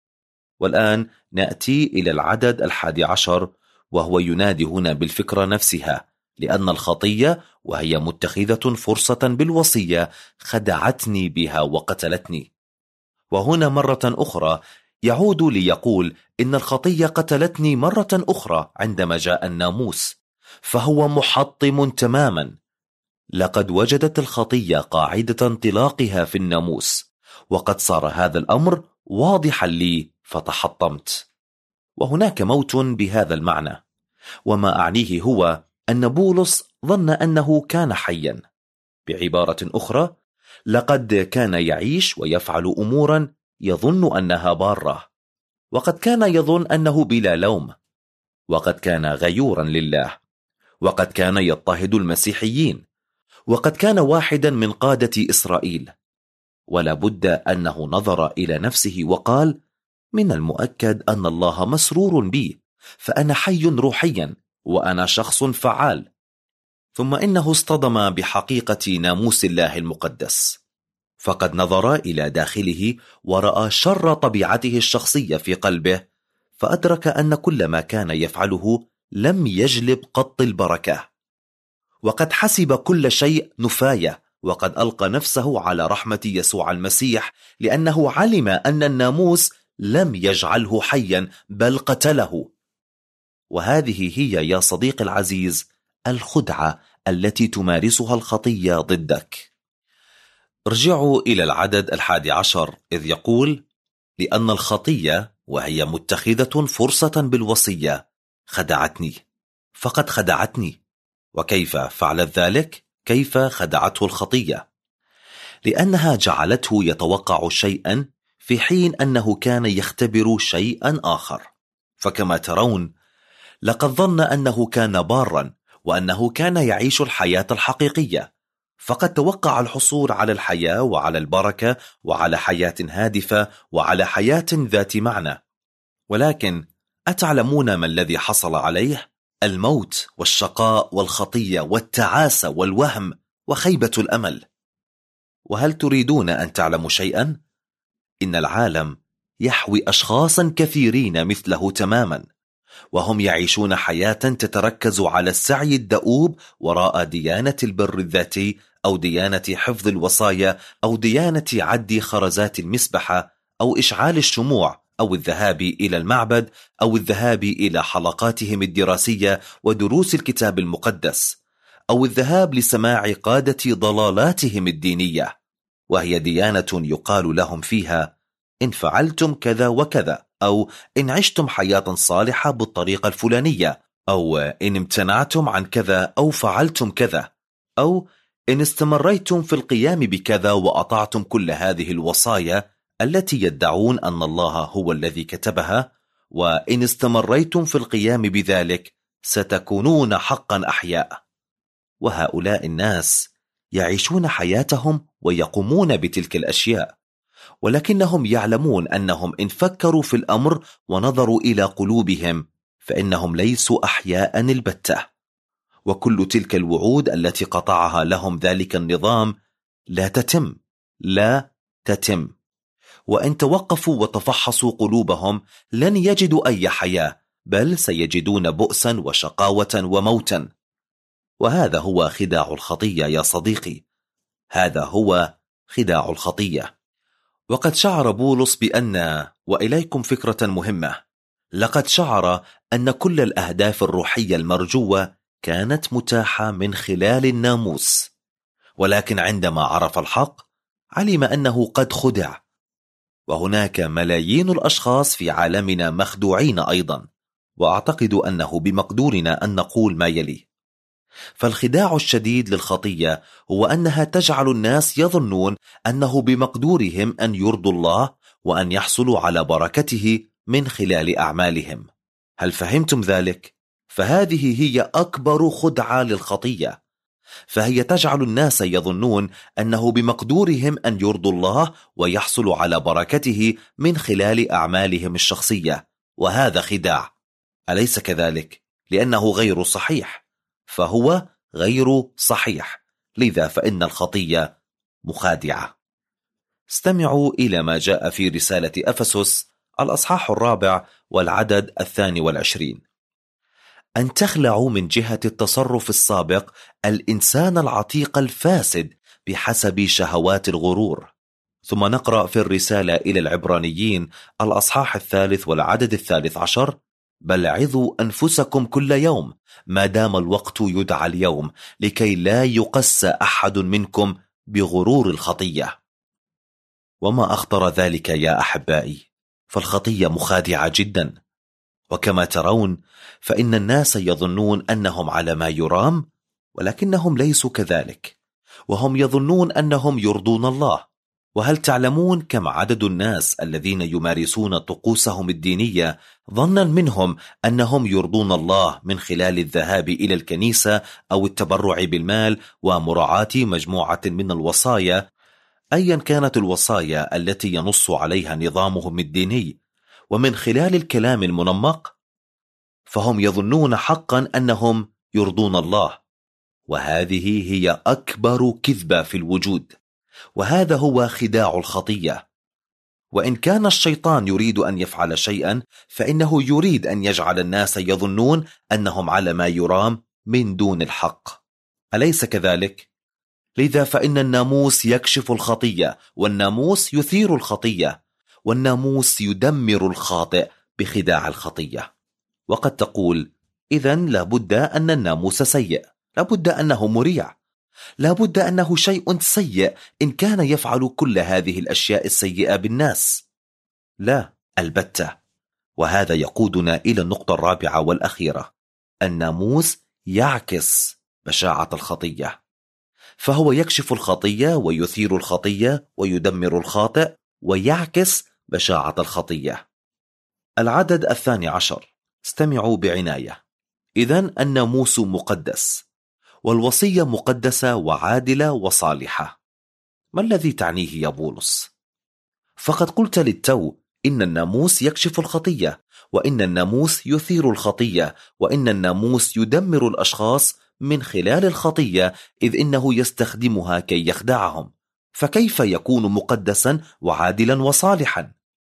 Speaker 2: والآن نأتي إلى العدد 11، وهو ينادي هنا بالفكرة نفسها، لأن الخطية وهي متخذة فرصة بالوصية خدعتني بها وقتلتني. وهنا مرة أخرى يعود ليقول إن الخطية قتلتني مرة أخرى عندما جاء الناموس، فهو محطم تماما. لقد وجدت الخطية قاعدة انطلاقها في الناموس، وقد صار هذا الأمر واضحا لي فتحطمت. وهناك موت بهذا المعنى، وما أعنيه هو أن بولس ظن أنه كان حيا. بعبارة أخرى، لقد كان يعيش ويفعل أمورا يظن أنها بارة، وقد كان يظن أنه بلا لوم، وقد كان غيورا لله، وقد كان يضطهد المسيحيين، وقد كان واحدا من قادة إسرائيل. ولا بد أنه نظر إلى نفسه وقال: من المؤكد أن الله مسرور بي، فأنا حي روحيا وأنا شخص فعال. ثم إنه اصطدم بحقيقة ناموس الله المقدس، فقد نظر إلى داخله ورأى شر طبيعته الشخصية في قلبه، فأدرك أن كل ما كان يفعله لم يجلب قط البركة، وقد حسب كل شيء نفاية، وقد ألقى نفسه على رحمة يسوع المسيح، لأنه علم أن الناموس لم يجعله حيا بل قتله. وهذه هي يا صديقي العزيز الخدعة التي تمارسها الخطية ضدك. ارجعوا إلى العدد 11 إذ يقول: لأن الخطية وهي متخذة فرصة بالوصية خدعتني. فقد خدعتني. وكيف فعلت ذلك؟ كيف خدعته الخطية؟ لأنها جعلته يتوقع شيئا في حين أنه كان يختبر شيئا آخر. فكما ترون، لقد ظن أنه كان بارا وأنه كان يعيش الحياة الحقيقية، فقد توقع الحصول على الحياة وعلى البركة وعلى حياة هادفة وعلى حياة ذات معنى. ولكن أتعلمون ما الذي حصل عليه؟ الموت والشقاء والخطية والتعاسة والوهم وخيبة الأمل. وهل تريدون أن تعلموا شيئا؟ إن العالم يحوي أشخاصا كثيرين مثله تماما، وهم يعيشون حياة تتركز على السعي الدؤوب وراء ديانة البر الذاتي، أو ديانة حفظ الوصايا، أو ديانة عد خرزات المسبحة، أو إشعال الشموع، أو الذهاب إلى المعبد، أو الذهاب إلى حلقاتهم الدراسية ودروس الكتاب المقدس، أو الذهاب لسماع قادة ضلالاتهم الدينية، وهي ديانة يقال لهم فيها: إن فعلتم كذا وكذا، أو إن عشتم حياة صالحة بالطريقة الفلانية، أو إن امتنعتم عن كذا أو فعلتم كذا، أو إن استمريتم في القيام بكذا وأطعتم كل هذه الوصايا التي يدعون أن الله هو الذي كتبها، وإن استمريتم في القيام بذلك ستكونون حقا أحياء. وهؤلاء الناس يعيشون حياتهم ويقومون بتلك الأشياء، ولكنهم يعلمون أنهم إن فكروا في الأمر ونظروا إلى قلوبهم فإنهم ليسوا أحياء البتة. وكل تلك الوعود التي قطعها لهم ذلك النظام لا تتم. وإن توقفوا وتفحصوا قلوبهم لن يجدوا أي حياة، بل سيجدون بؤسا وشقاوة وموتا. وهذا هو خداع الخطية يا صديقي، هذا هو خداع الخطية. وقد شعر بولس بأن، وإليكم فكرة مهمة، لقد شعر أن كل الأهداف الروحية المرجوة كانت متاحة من خلال الناموس، ولكن عندما عرف الحق علم أنه قد خدع. وهناك ملايين الأشخاص في عالمنا مخدوعين أيضا، وأعتقد أنه بمقدورنا أن نقول ما يلي: فالخداع الشديد للخطية هو أنها تجعل الناس يظنون أنه بمقدورهم أن يرضوا الله وأن يحصلوا على بركته من خلال أعمالهم. هل فهمتم ذلك؟ فهذه هي أكبر خدعة للخطية، فهي تجعل الناس يظنون أنه بمقدورهم أن يرضوا الله ويحصلوا على بركته من خلال أعمالهم الشخصية، وهذا خداع، أليس كذلك؟ لأنه غير صحيح، فهو غير صحيح، لذا فإن الخطية مخادعة. استمعوا إلى ما جاء في رسالة أفسس الأصحاح 4 والعدد 22: أن تخلعوا من جهة التصرف السابق الإنسان العتيق الفاسد بحسب شهوات الغرور. ثم نقرأ في الرسالة إلى العبرانيين الأصحاح 3 والعدد 13: بل عظوا أنفسكم كل يوم ما دام الوقت يدعى اليوم، لكي لا يقس أحد منكم بغرور الخطية. وما أخطر ذلك يا أحبائي، فالخطية مخادعة جدا، وكما ترون فإن الناس يظنون أنهم على ما يرام، ولكنهم ليسوا كذلك، وهم يظنون أنهم يرضون الله. وهل تعلمون كم عدد الناس الذين يمارسون طقوسهم الدينية ظنا منهم أنهم يرضون الله من خلال الذهاب إلى الكنيسة أو التبرع بالمال ومراعاة مجموعة من الوصايا، أيا كانت الوصايا التي ينص عليها نظامهم الديني، ومن خلال الكلام المنمق فهم يظنون حقا أنهم يرضون الله، وهذه هي أكبر كذبة في الوجود، وهذا هو خداع الخطية. وإن كان الشيطان يريد أن يفعل شيئا فإنه يريد أن يجعل الناس يظنون أنهم على ما يرام من دون الحق، أليس كذلك؟ لذا فإن الناموس يكشف الخطية، والناموس يثير الخطية، والناموس يدمر الخاطئ بخداع الخطية. وقد تقول: إذن لابد أن الناموس سيء، لابد أنه مريع، لابد أنه شيء سيء إن كان يفعل كل هذه الأشياء السيئة بالناس. لا، البتة. وهذا يقودنا إلى النقطة الرابعة والأخيرة: الناموس يعكس بشاعة الخطية، فهو يكشف الخطية ويثير الخطية ويدمر الخاطئ ويعكس بشاعة الخطية. العدد 12: استمعوا بعناية: إذن الناموس مقدس، والوصية مقدسة وعادلة وصالحة. ما الذي تعنيه يا بولس؟ فقد قلت للتو إن الناموس يكشف الخطية، وإن الناموس يثير الخطية، وإن الناموس يدمر الأشخاص من خلال الخطية، إذ إنه يستخدمها كي يخدعهم، فكيف يكون مقدسا وعادلا وصالحا؟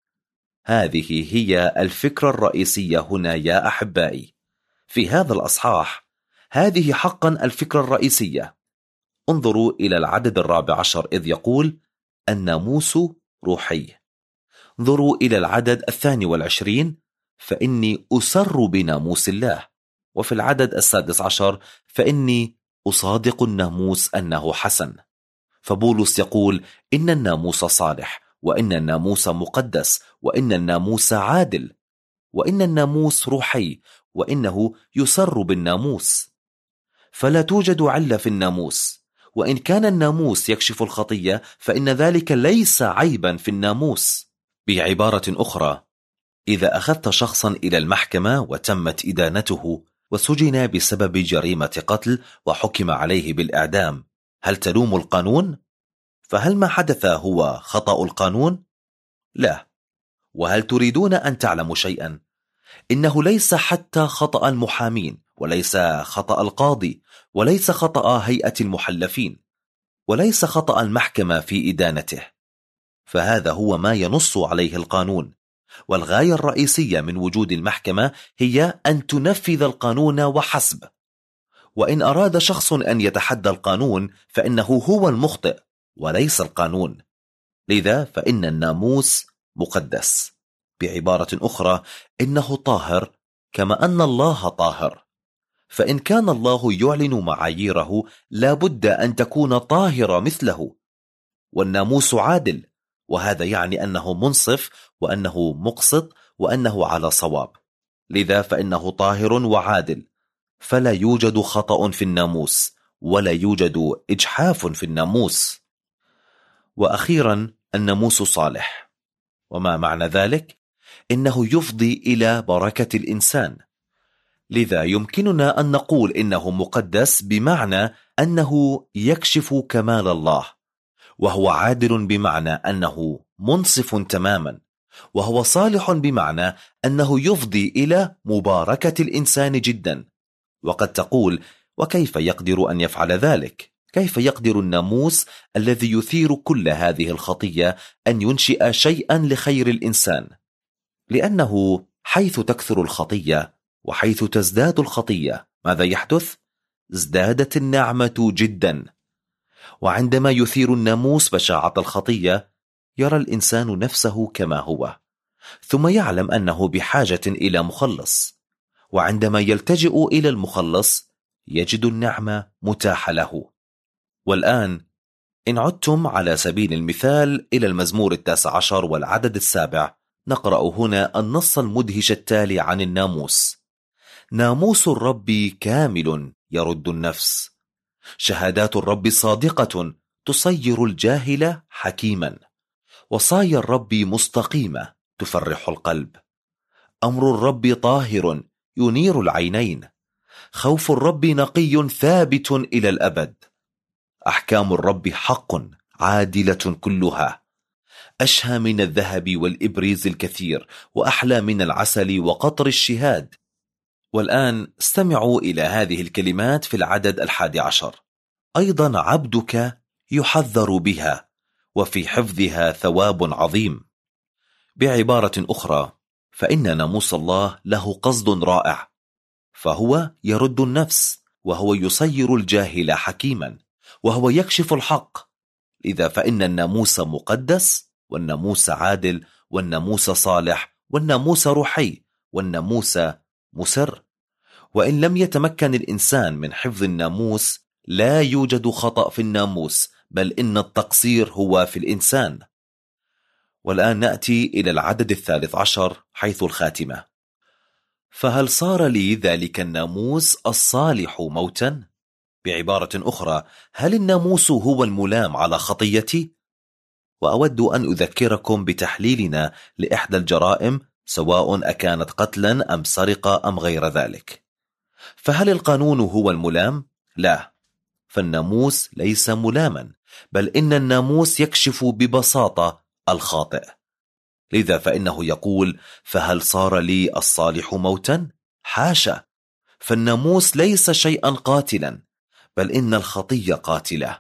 Speaker 2: هذه هي الفكرة الرئيسية هنا يا أحبائي في هذا الأصحاح، هذه حقا الفكرة الرئيسية. انظروا إلى العدد 14 إذ يقول: الناموس روحي. انظروا إلى العدد 22: فإني أسر بناموس الله. وفي العدد 16: فإني أصادق الناموس أنه حسن. فبولس يقول إن الناموس صالح، وإن الناموس مقدس، وإن الناموس عادل، وإن الناموس روحي، وإنه يسر بالناموس. فلا توجد علة في الناموس، وإن كان الناموس يكشف الخطية فإن ذلك ليس عيبا في الناموس. بعبارة أخرى، إذا أخذت شخصا إلى المحكمة وتمت إدانته وسجن بسبب جريمة قتل وحكم عليه بالإعدام، هل تلوم القانون؟ فهل ما حدث هو خطأ القانون؟ لا. وهل تريدون أن تعلموا شيئا؟ إنه ليس حتى خطأ المحامين، وليس خطأ القاضي، وليس خطأ هيئة المحلفين، وليس خطأ المحكمة في إدانته، فهذا هو ما ينص عليه القانون. والغاية الرئيسية من وجود المحكمة هي أن تنفذ القانون وحسب. وإن أراد شخص أن يتحدى القانون فإنه هو المخطئ وليس القانون. لذا فإن الناموس مقدس. بعبارة أخرى إنه طاهر كما أن الله طاهر، فإن كان الله يعلن معاييره لابد أن تكون طاهرة مثله. والناموس عادل، وهذا يعني أنه منصف وأنه مقسط وأنه على صواب، لذا فإنه طاهر وعادل، فلا يوجد خطأ في الناموس ولا يوجد إجحاف في الناموس. وأخيرا الناموس صالح. وما معنى ذلك؟ إنه يفضي إلى بركة الإنسان، لذا يمكننا أن نقول إنه مقدس بمعنى أنه يكشف كمال الله، وهو عادل بمعنى أنه منصف تماما، وهو صالح بمعنى أنه يفضي إلى مباركة الإنسان جدا. وقد تقول: وكيف يقدر أن يفعل ذلك؟ كيف يقدر الناموس الذي يثير كل هذه الخطية أن ينشئ شيئا لخير الإنسان؟ لأنه حيث تكثر الخطية وحيث تزداد الخطية ماذا يحدث؟ ازدادت النعمة جدا. وعندما يثير الناموس بشاعة الخطية يرى الإنسان نفسه كما هو، ثم يعلم أنه بحاجة إلى مخلص، وعندما يلتجئ إلى المخلص يجد النعمة متاحة له. والآن إن عدتم على سبيل المثال إلى المزمور 19 والعدد 7 نقرأ هنا النص المدهش التالي عن الناموس: ناموس الرب كامل يرد النفس، شهادات الرب صادقة تصير الجاهل حكيما، وصايا الرب مستقيمة تفرح القلب، أمر الرب طاهر ينير العينين، خوف الرب نقي ثابت إلى الأبد، أحكام الرب حق عادلة كلها، أشهى من الذهب والإبريز الكثير، وأحلى من العسل وقطر الشهاد. والآن استمعوا إلى هذه الكلمات في العدد 11: أيضا عبدك يحذر بها، وفي حفظها ثواب عظيم. بعبارة أخرى، فإن ناموس الله له قصد رائع، فهو يرد النفس، وهو يصير الجاهل حكيما، وهو يكشف الحق. إذا فإن الناموس مقدس، والناموس عادل، والناموس صالح، والناموس روحي، والناموس مسر. وإن لم يتمكن الإنسان من حفظ الناموس لا يوجد خطأ في الناموس، بل إن التقصير هو في الإنسان. والآن نأتي إلى العدد 13 حيث الخاتمة: فهل صار لي ذلك الناموس الصالح موتا؟ بعبارة أخرى، هل الناموس هو الملام على خطيتي؟ وأود أن أذكركم بتحليلنا لإحدى الجرائم، سواء أكانت قتلا أم سرقة أم غير ذلك. فهل القانون هو الملام؟ لا، فالناموس ليس ملاما، بل إن الناموس يكشف ببساطة الخاطئ. لذا فإنه يقول: فهل صار لي الصالح موتا؟ حاشا، فالناموس ليس شيئا قاتلا، بل إن الخطية قاتلة.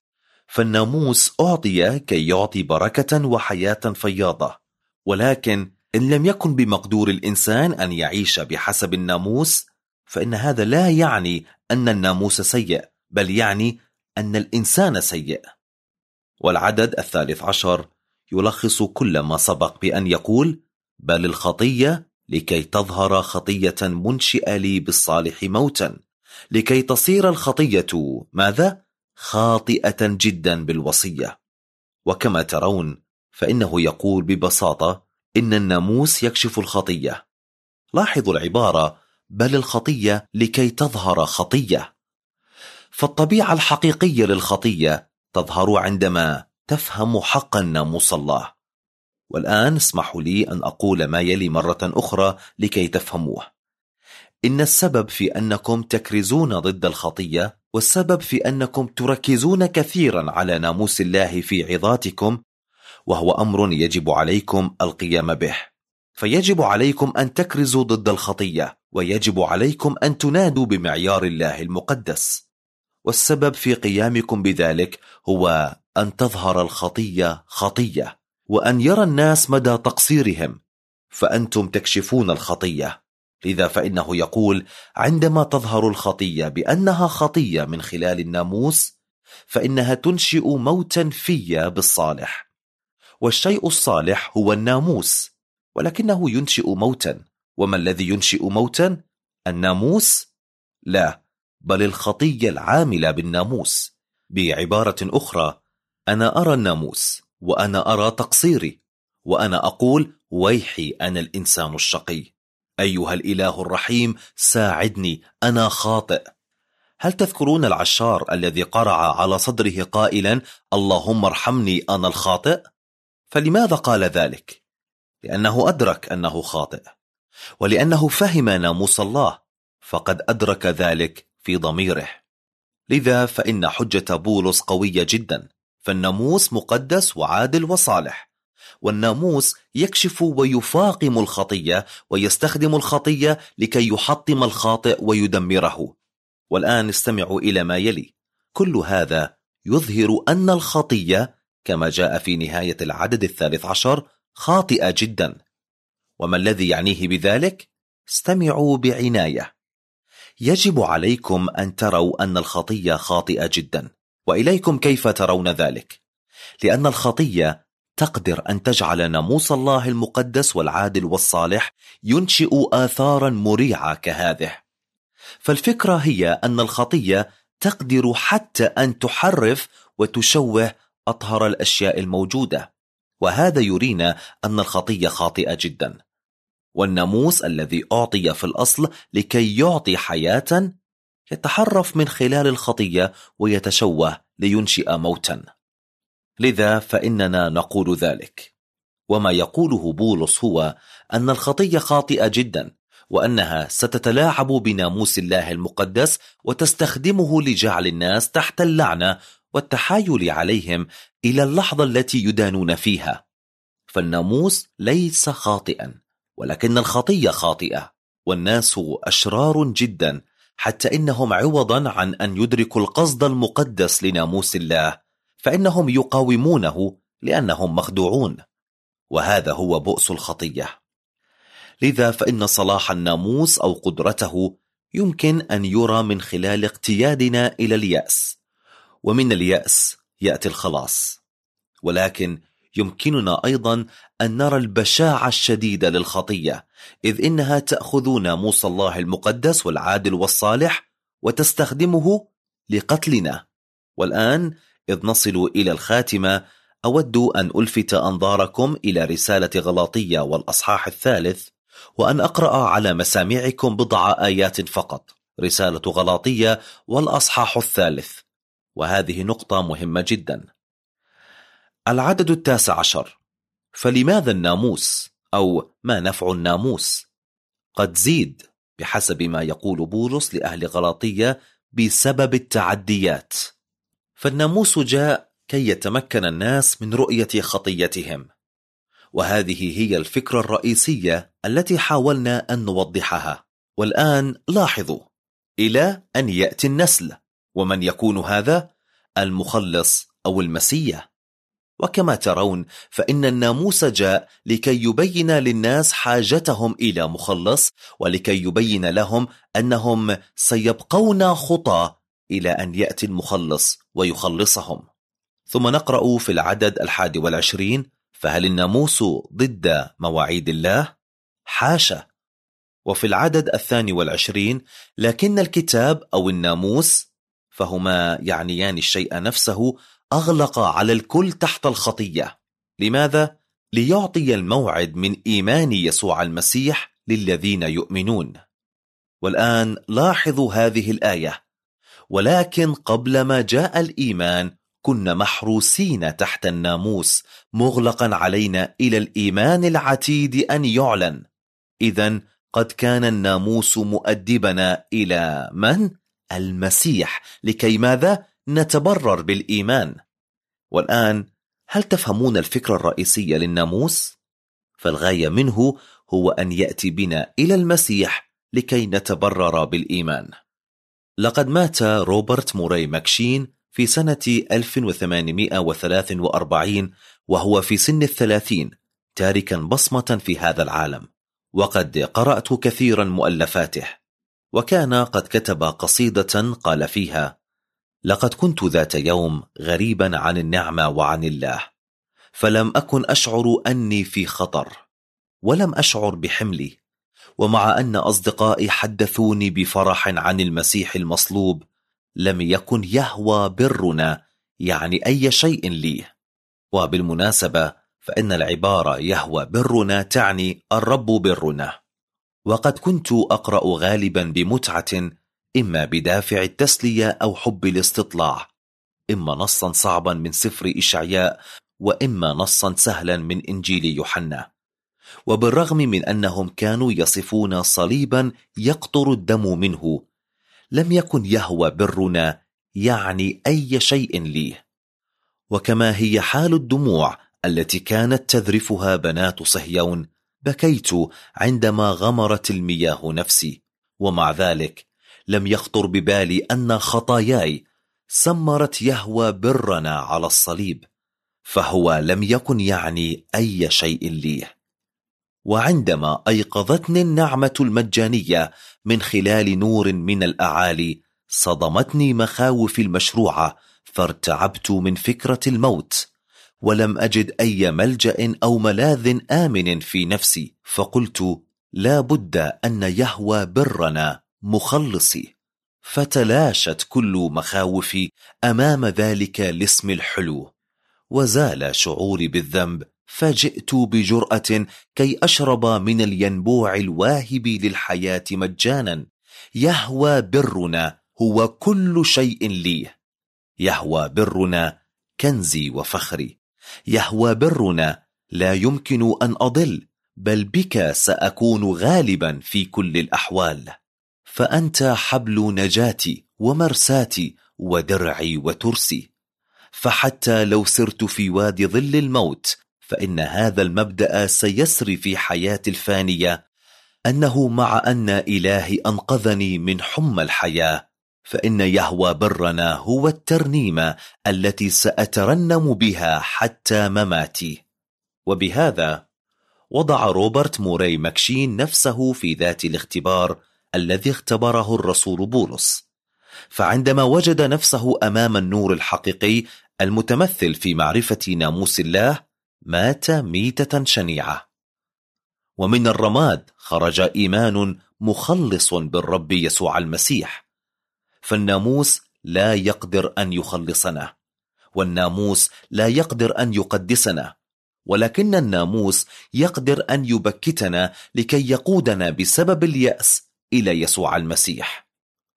Speaker 2: فالناموس أعطي كي يعطي بركة وحياة فياضة، ولكن إن لم يكن بمقدور الإنسان أن يعيش بحسب الناموس، فإن هذا لا يعني أن الناموس سيء، بل يعني أن الإنسان سيء. والعدد 13 يلخص كل ما سبق بأن يقول: بل الخطية لكي تظهر خطية منشئة لي بالصالح موتا، لكي تصير الخطية ماذا؟ خاطئة جدا بالوصية. وكما ترون فإنه يقول ببساطة إن الناموس يكشف الخطية. لاحظوا العبارة: بل الخطية لكي تظهر خطية. فالطبيعة الحقيقية للخطية تظهر عندما تفهم حقا ناموس الله. والآن اسمحوا لي أن أقول ما يلي مرة أخرى لكي تفهموه. إن السبب في أنكم تكرزون ضد الخطية، والسبب في أنكم تركزون كثيرا على ناموس الله في عظاتكم، وهو أمر يجب عليكم القيام به. فيجب عليكم أن تكرزوا ضد الخطية، ويجب عليكم أن تنادوا بمعيار الله المقدس. والسبب في قيامكم بذلك هو أن تظهر الخطية خطية، وأن يرى الناس مدى تقصيرهم، فأنتم تكشفون الخطية. لذا فإنه يقول: عندما تظهر الخطية بأنها خطية من خلال الناموس، فإنها تنشئ موتا في بالصالح. والشيء الصالح هو الناموس، ولكنه ينشئ موتا. وما الذي ينشئ موتا؟ الناموس؟ لا، بل الخطية العاملة بالناموس. بعبارة أخرى، أنا أرى الناموس وأنا أرى تقصيري، وأنا أقول ويحي أنا الإنسان الشقي، أيها الإله الرحيم ساعدني، أنا خاطئ. هل تذكرون العشار الذي قرع على صدره قائلا اللهم ارحمني أنا الخاطئ؟ فلماذا قال ذلك؟ لأنه أدرك أنه خاطئ، ولأنه فهم ناموس الله، فقد أدرك ذلك في ضميره. لذا فإن حجة بولس قوية جدا، فالناموس مقدس وعادل وصالح، والناموس يكشف ويفاقم الخطية ويستخدم الخطية لكي يحطم الخاطئ ويدمره. والآن استمعوا إلى ما يلي. كل هذا يظهر أن الخطية كما جاء في نهاية العدد 13 خاطئة جدا. وما الذي يعنيه بذلك؟ استمعوا بعناية. يجب عليكم أن تروا أن الخطية خاطئة جدا، وإليكم كيف ترون ذلك؟ لأن الخطية تقدر أن تجعل ناموس الله المقدس والعادل والصالح ينشئ آثارا مريعة كهذه. فالفكرة هي أن الخطية تقدر حتى أن تحرف وتشوه أطهر الأشياء الموجودة، وهذا يرينا أن الخطية خاطئة جدا. والناموس الذي أعطي في الأصل لكي يعطي حياة يتحرف من خلال الخطية ويتشوه لينشئ موتا. لذا فإننا نقول ذلك. وما يقوله بولس هو أن الخطية خاطئة جدا، وأنها ستتلاعب بناموس الله المقدس وتستخدمه لجعل الناس تحت اللعنة والتحايل عليهم إلى اللحظة التي يدانون فيها. فالناموس ليس خاطئا، ولكن الخطية خاطئة، والناس أشرار جدا، حتى إنهم عوضا عن أن يدركوا القصد المقدس لناموس الله فإنهم يقاومونه لأنهم مخدوعون، وهذا هو بؤس الخطية. لذا فإن صلاح الناموس أو قدرته يمكن أن يرى من خلال اقتيادنا إلى اليأس، ومن اليأس يأتي الخلاص. ولكن يمكننا أيضا أن نرى البشاعة الشديدة للخطية، إذ إنها تأخذ ناموس الله المقدس والعادل والصالح وتستخدمه لقتلنا. والآن إذ نصل إلى الخاتمة، أود أن ألفت أنظاركم إلى رسالة غلاطية والأصحاح 3، وأن أقرأ على مسامعكم بضع آيات فقط. رسالة غلاطية والأصحاح 3، وهذه نقطة مهمة جدا. العدد 19: فلماذا الناموس؟ أو ما نفع الناموس؟ قد زيد بحسب ما يقول بولس لأهل غلاطية بسبب التعديات. فالناموس جاء كي يتمكن الناس من رؤية خطيتهم، وهذه هي الفكرة الرئيسية التي حاولنا أن نوضحها. والآن لاحظوا، إلى أن يأتي النسل، ومن يكون هذا؟ المخلص أو المسيح. وكما ترون فإن الناموس جاء لكي يبين للناس حاجتهم إلى مخلص، ولكي يبين لهم أنهم سيبقون خطاة إلى أن يأتي المخلص ويخلصهم. ثم نقرأ في العدد 21: فهل الناموس ضد مواعيد الله؟ حاشا. وفي العدد 22: لكن الكتاب أو الناموس، فهما يعنيان الشيء نفسه، أغلق على الكل تحت الخطية. لماذا؟ ليعطي الموعد من إيمان يسوع المسيح للذين يؤمنون. والآن لاحظوا هذه الآية: ولكن قبل ما جاء الإيمان كنا محروسين تحت الناموس، مغلقا علينا إلى الإيمان العتيد أن يعلن. إذن قد كان الناموس مؤدبنا إلى من؟ المسيح، لكي ماذا؟ نتبرر بالإيمان. والآن هل تفهمون الفكرة الرئيسية للناموس؟ فالغاية منه هو أن يأتي بنا إلى المسيح لكي نتبرر بالإيمان. لقد مات روبرت موراي ماكشين في سنة 1843 وهو في سن 30، تاركا بصمة في هذا العالم. وقد قرأت كثيرا مؤلفاته، وكان قد كتب قصيدة قال فيها: لقد كنت ذات يوم غريبا عن النعمة وعن الله، فلم أكن أشعر أني في خطر، ولم أشعر بحملي، ومع أن أصدقائي حدثوني بفرح عن المسيح المصلوب، لم يكن يهوى برنا يعني أي شيء لي. وبالمناسبة فإن العبارة يهوى برنا تعني الرب برنا. وقد كنت أقرأ غالبا بمتعة، إما بدافع التسلية أو حب الاستطلاع، إما نصا صعبا من سفر إشعياء، وإما نصا سهلا من إنجيل يوحنا. وبالرغم من أنهم كانوا يصفون صليبا يقطر الدم منه، لم يكن يهوى برنا يعني أي شيء لي. وكما هي حال الدموع التي كانت تذرفها بنات صهيون، بكيت عندما غمرت المياه نفسي، ومع ذلك لم يخطر ببالي أن خطاياي سمرت يهوى برنا على الصليب، فهو لم يكن يعني أي شيء لي. وعندما أيقظتني النعمة المجانية من خلال نور من الأعالي، صدمتني مخاوفي المشروعة، فارتعبت من فكرة الموت، ولم أجد أي ملجأ أو ملاذ آمن في نفسي، فقلت لا بد أن يهوى برنا مخلصي. فتلاشت كل مخاوفي أمام ذلك الاسم الحلو، وزال شعوري بالذنب، فجئت بجرأة كي أشرب من الينبوع الواهب للحياة مجانا. يهوى برنا هو كل شيء لي. يهوى برنا كنزي وفخري. يهوى برنا لا يمكن أن أضل، بل بك سأكون غالبا في كل الأحوال. فأنت حبل نجاتي ومرساتي ودرعي وترسي. فحتى لو سرت في وادي ظل الموت، فإن هذا المبدأ سيسري في حياتي الفانية، أنه مع أن إلهي أنقذني من حمى الحياة، فإن يهوى برنا هو الترنيمة التي سأترنم بها حتى مماتي. وبهذا وضع روبرت موراي ماكشين نفسه في ذات الاختبار الذي اختبره الرسول بولس، فعندما وجد نفسه أمام النور الحقيقي المتمثل في معرفة ناموس الله، مات ميتة شنيعة. ومن الرماد خرج إيمان مخلص بالرب يسوع المسيح. فالناموس لا يقدر أن يخلصنا، والناموس لا يقدر أن يقدسنا، ولكن الناموس يقدر أن يبكتنا لكي يقودنا بسبب اليأس إلى يسوع المسيح.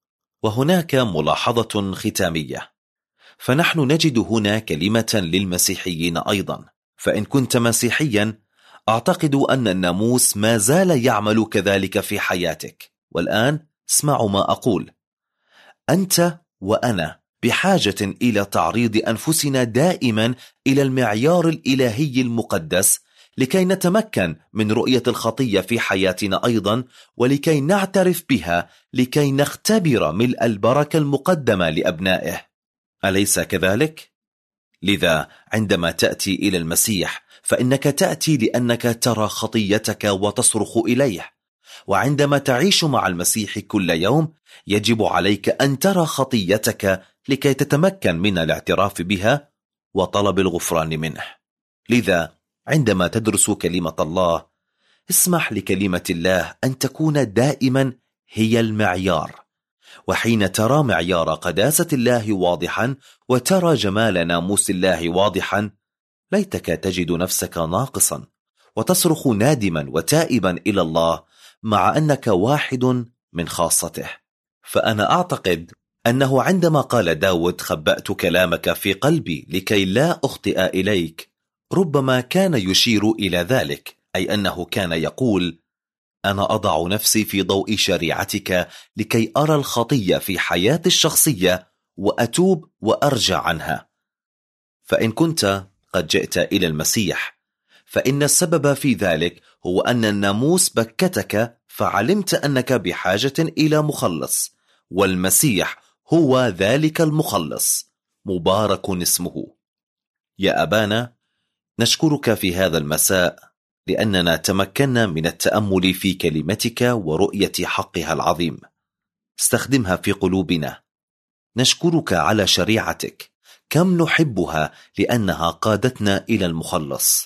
Speaker 2: وهناك ملاحظة ختامية، فنحن نجد هنا كلمة للمسيحيين أيضا. فإن كنت مسيحيا، أعتقد أن الناموس ما زال يعمل كذلك في حياتك. والآن اسمعوا ما أقول. أنت وأنا بحاجة إلى تعريض أنفسنا دائما إلى المعيار الإلهي المقدس، لكي نتمكن من رؤية الخطية في حياتنا أيضا، ولكي نعترف بها، لكي نختبر ملء البركة المقدمة لأبنائه. أليس كذلك؟ لذا عندما تأتي إلى المسيح، فإنك تأتي لأنك ترى خطيتك وتصرخ إليه. وعندما تعيش مع المسيح كل يوم، يجب عليك أن ترى خطيتك لكي تتمكن من الاعتراف بها وطلب الغفران منه. لذا عندما تدرس كلمة الله، اسمح لكلمة الله أن تكون دائما هي المعيار. وحين ترى معيار قداسة الله واضحا، وترى جمال ناموس الله واضحا، ليتك تجد نفسك ناقصا، وتصرخ نادما وتائبا إلى الله، مع أنك واحد من خاصته. فأنا أعتقد أنه عندما قال داود خبأت كلامك في قلبي لكي لا أخطئ إليك، ربما كان يشير إلى ذلك، أي أنه كان يقول أنا أضع نفسي في ضوء شريعتك لكي أرى الخطية في حياتي الشخصية وأتوب وأرجع عنها. فإن كنت قد جئت إلى المسيح، فإن السبب في ذلك هو أن الناموس بكتك، فعلمت أنك بحاجة إلى مخلص، والمسيح هو ذلك المخلص، مبارك اسمه. يا أبانا، نشكرك في هذا المساء لأننا تمكنا من التأمل في كلمتك ورؤية حقها العظيم. استخدمها في قلوبنا. نشكرك على شريعتك، كم نحبها لأنها قادتنا إلى المخلص.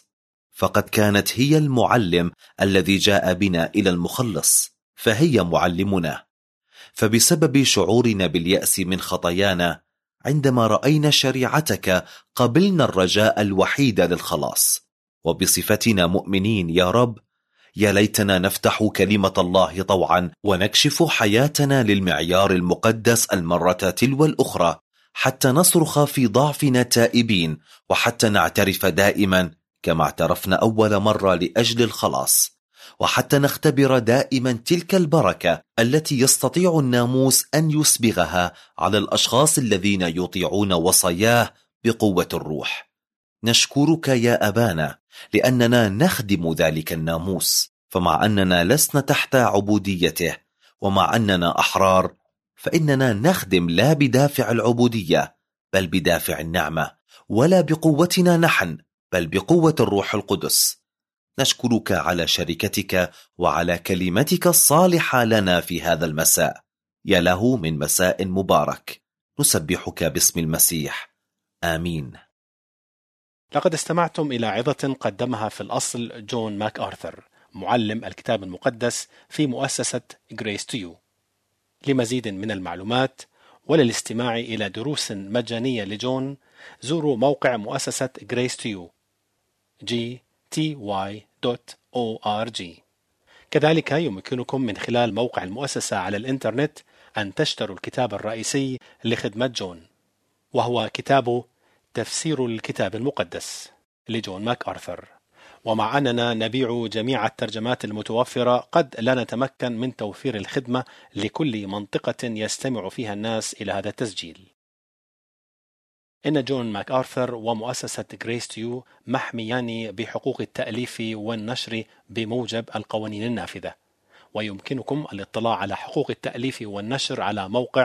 Speaker 2: فقد كانت هي المعلم الذي جاء بنا إلى المخلص، فهي معلمنا. فبسبب شعورنا باليأس من خطايانا عندما رأينا شريعتك قبلنا الرجاء الوحيد للخلاص. وبصفتنا مؤمنين يا رب، يا ليتنا نفتح كلمة الله طوعا ونكشف حياتنا للمعيار المقدس المرة تلو الأخرى، حتى نصرخ في ضعفنا تائبين، وحتى نعترف دائما كما اعترفنا أول مرة لأجل الخلاص، وحتى نختبر دائما تلك البركة التي يستطيع الناموس أن يسبغها على الأشخاص الذين يطيعون وصاياه بقوة الروح. نشكرك يا أبانا لأننا نخدم ذلك الناموس، فمع أننا لسنا تحت عبوديته ومع أننا أحرار، فإننا نخدم لا بدافع العبودية بل بدافع النعمة، ولا بقوتنا نحن بل بقوة الروح القدس. نشكرك على شركتك وعلى كلمتك الصالحة لنا في هذا المساء. يا له من مساء مبارك. نسبحك باسم المسيح. آمين.
Speaker 1: لقد استمعتم إلى عظة قدمها في الأصل جون ماك آرثر، معلم الكتاب المقدس في مؤسسة Grace to You. لمزيد من المعلومات وللاستماع إلى دروس مجانية لجون، زوروا موقع مؤسسة Grace to You gty.org. كذلك يمكنكم من خلال موقع المؤسسة على الإنترنت أن تشتروا الكتاب الرئيسي لخدمة جون، وهو كتاب تفسير الكتاب المقدس لجون ماك آرثر. ومع أننا نبيع جميع الترجمات المتوفرة، قد لا نتمكن من توفير الخدمة لكل منطقة يستمع فيها الناس إلى هذا التسجيل. إن جون ماك آرثر ومؤسسة Grace to You محميان بحقوق التأليف والنشر بموجب القوانين النافذة، ويمكنكم الاطلاع على حقوق التأليف والنشر على موقع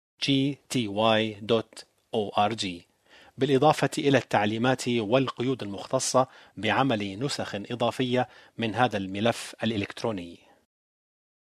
Speaker 1: gty.org، بالإضافة إلى التعليمات والقيود المختصة بعمل نسخ إضافية من هذا الملف الإلكتروني.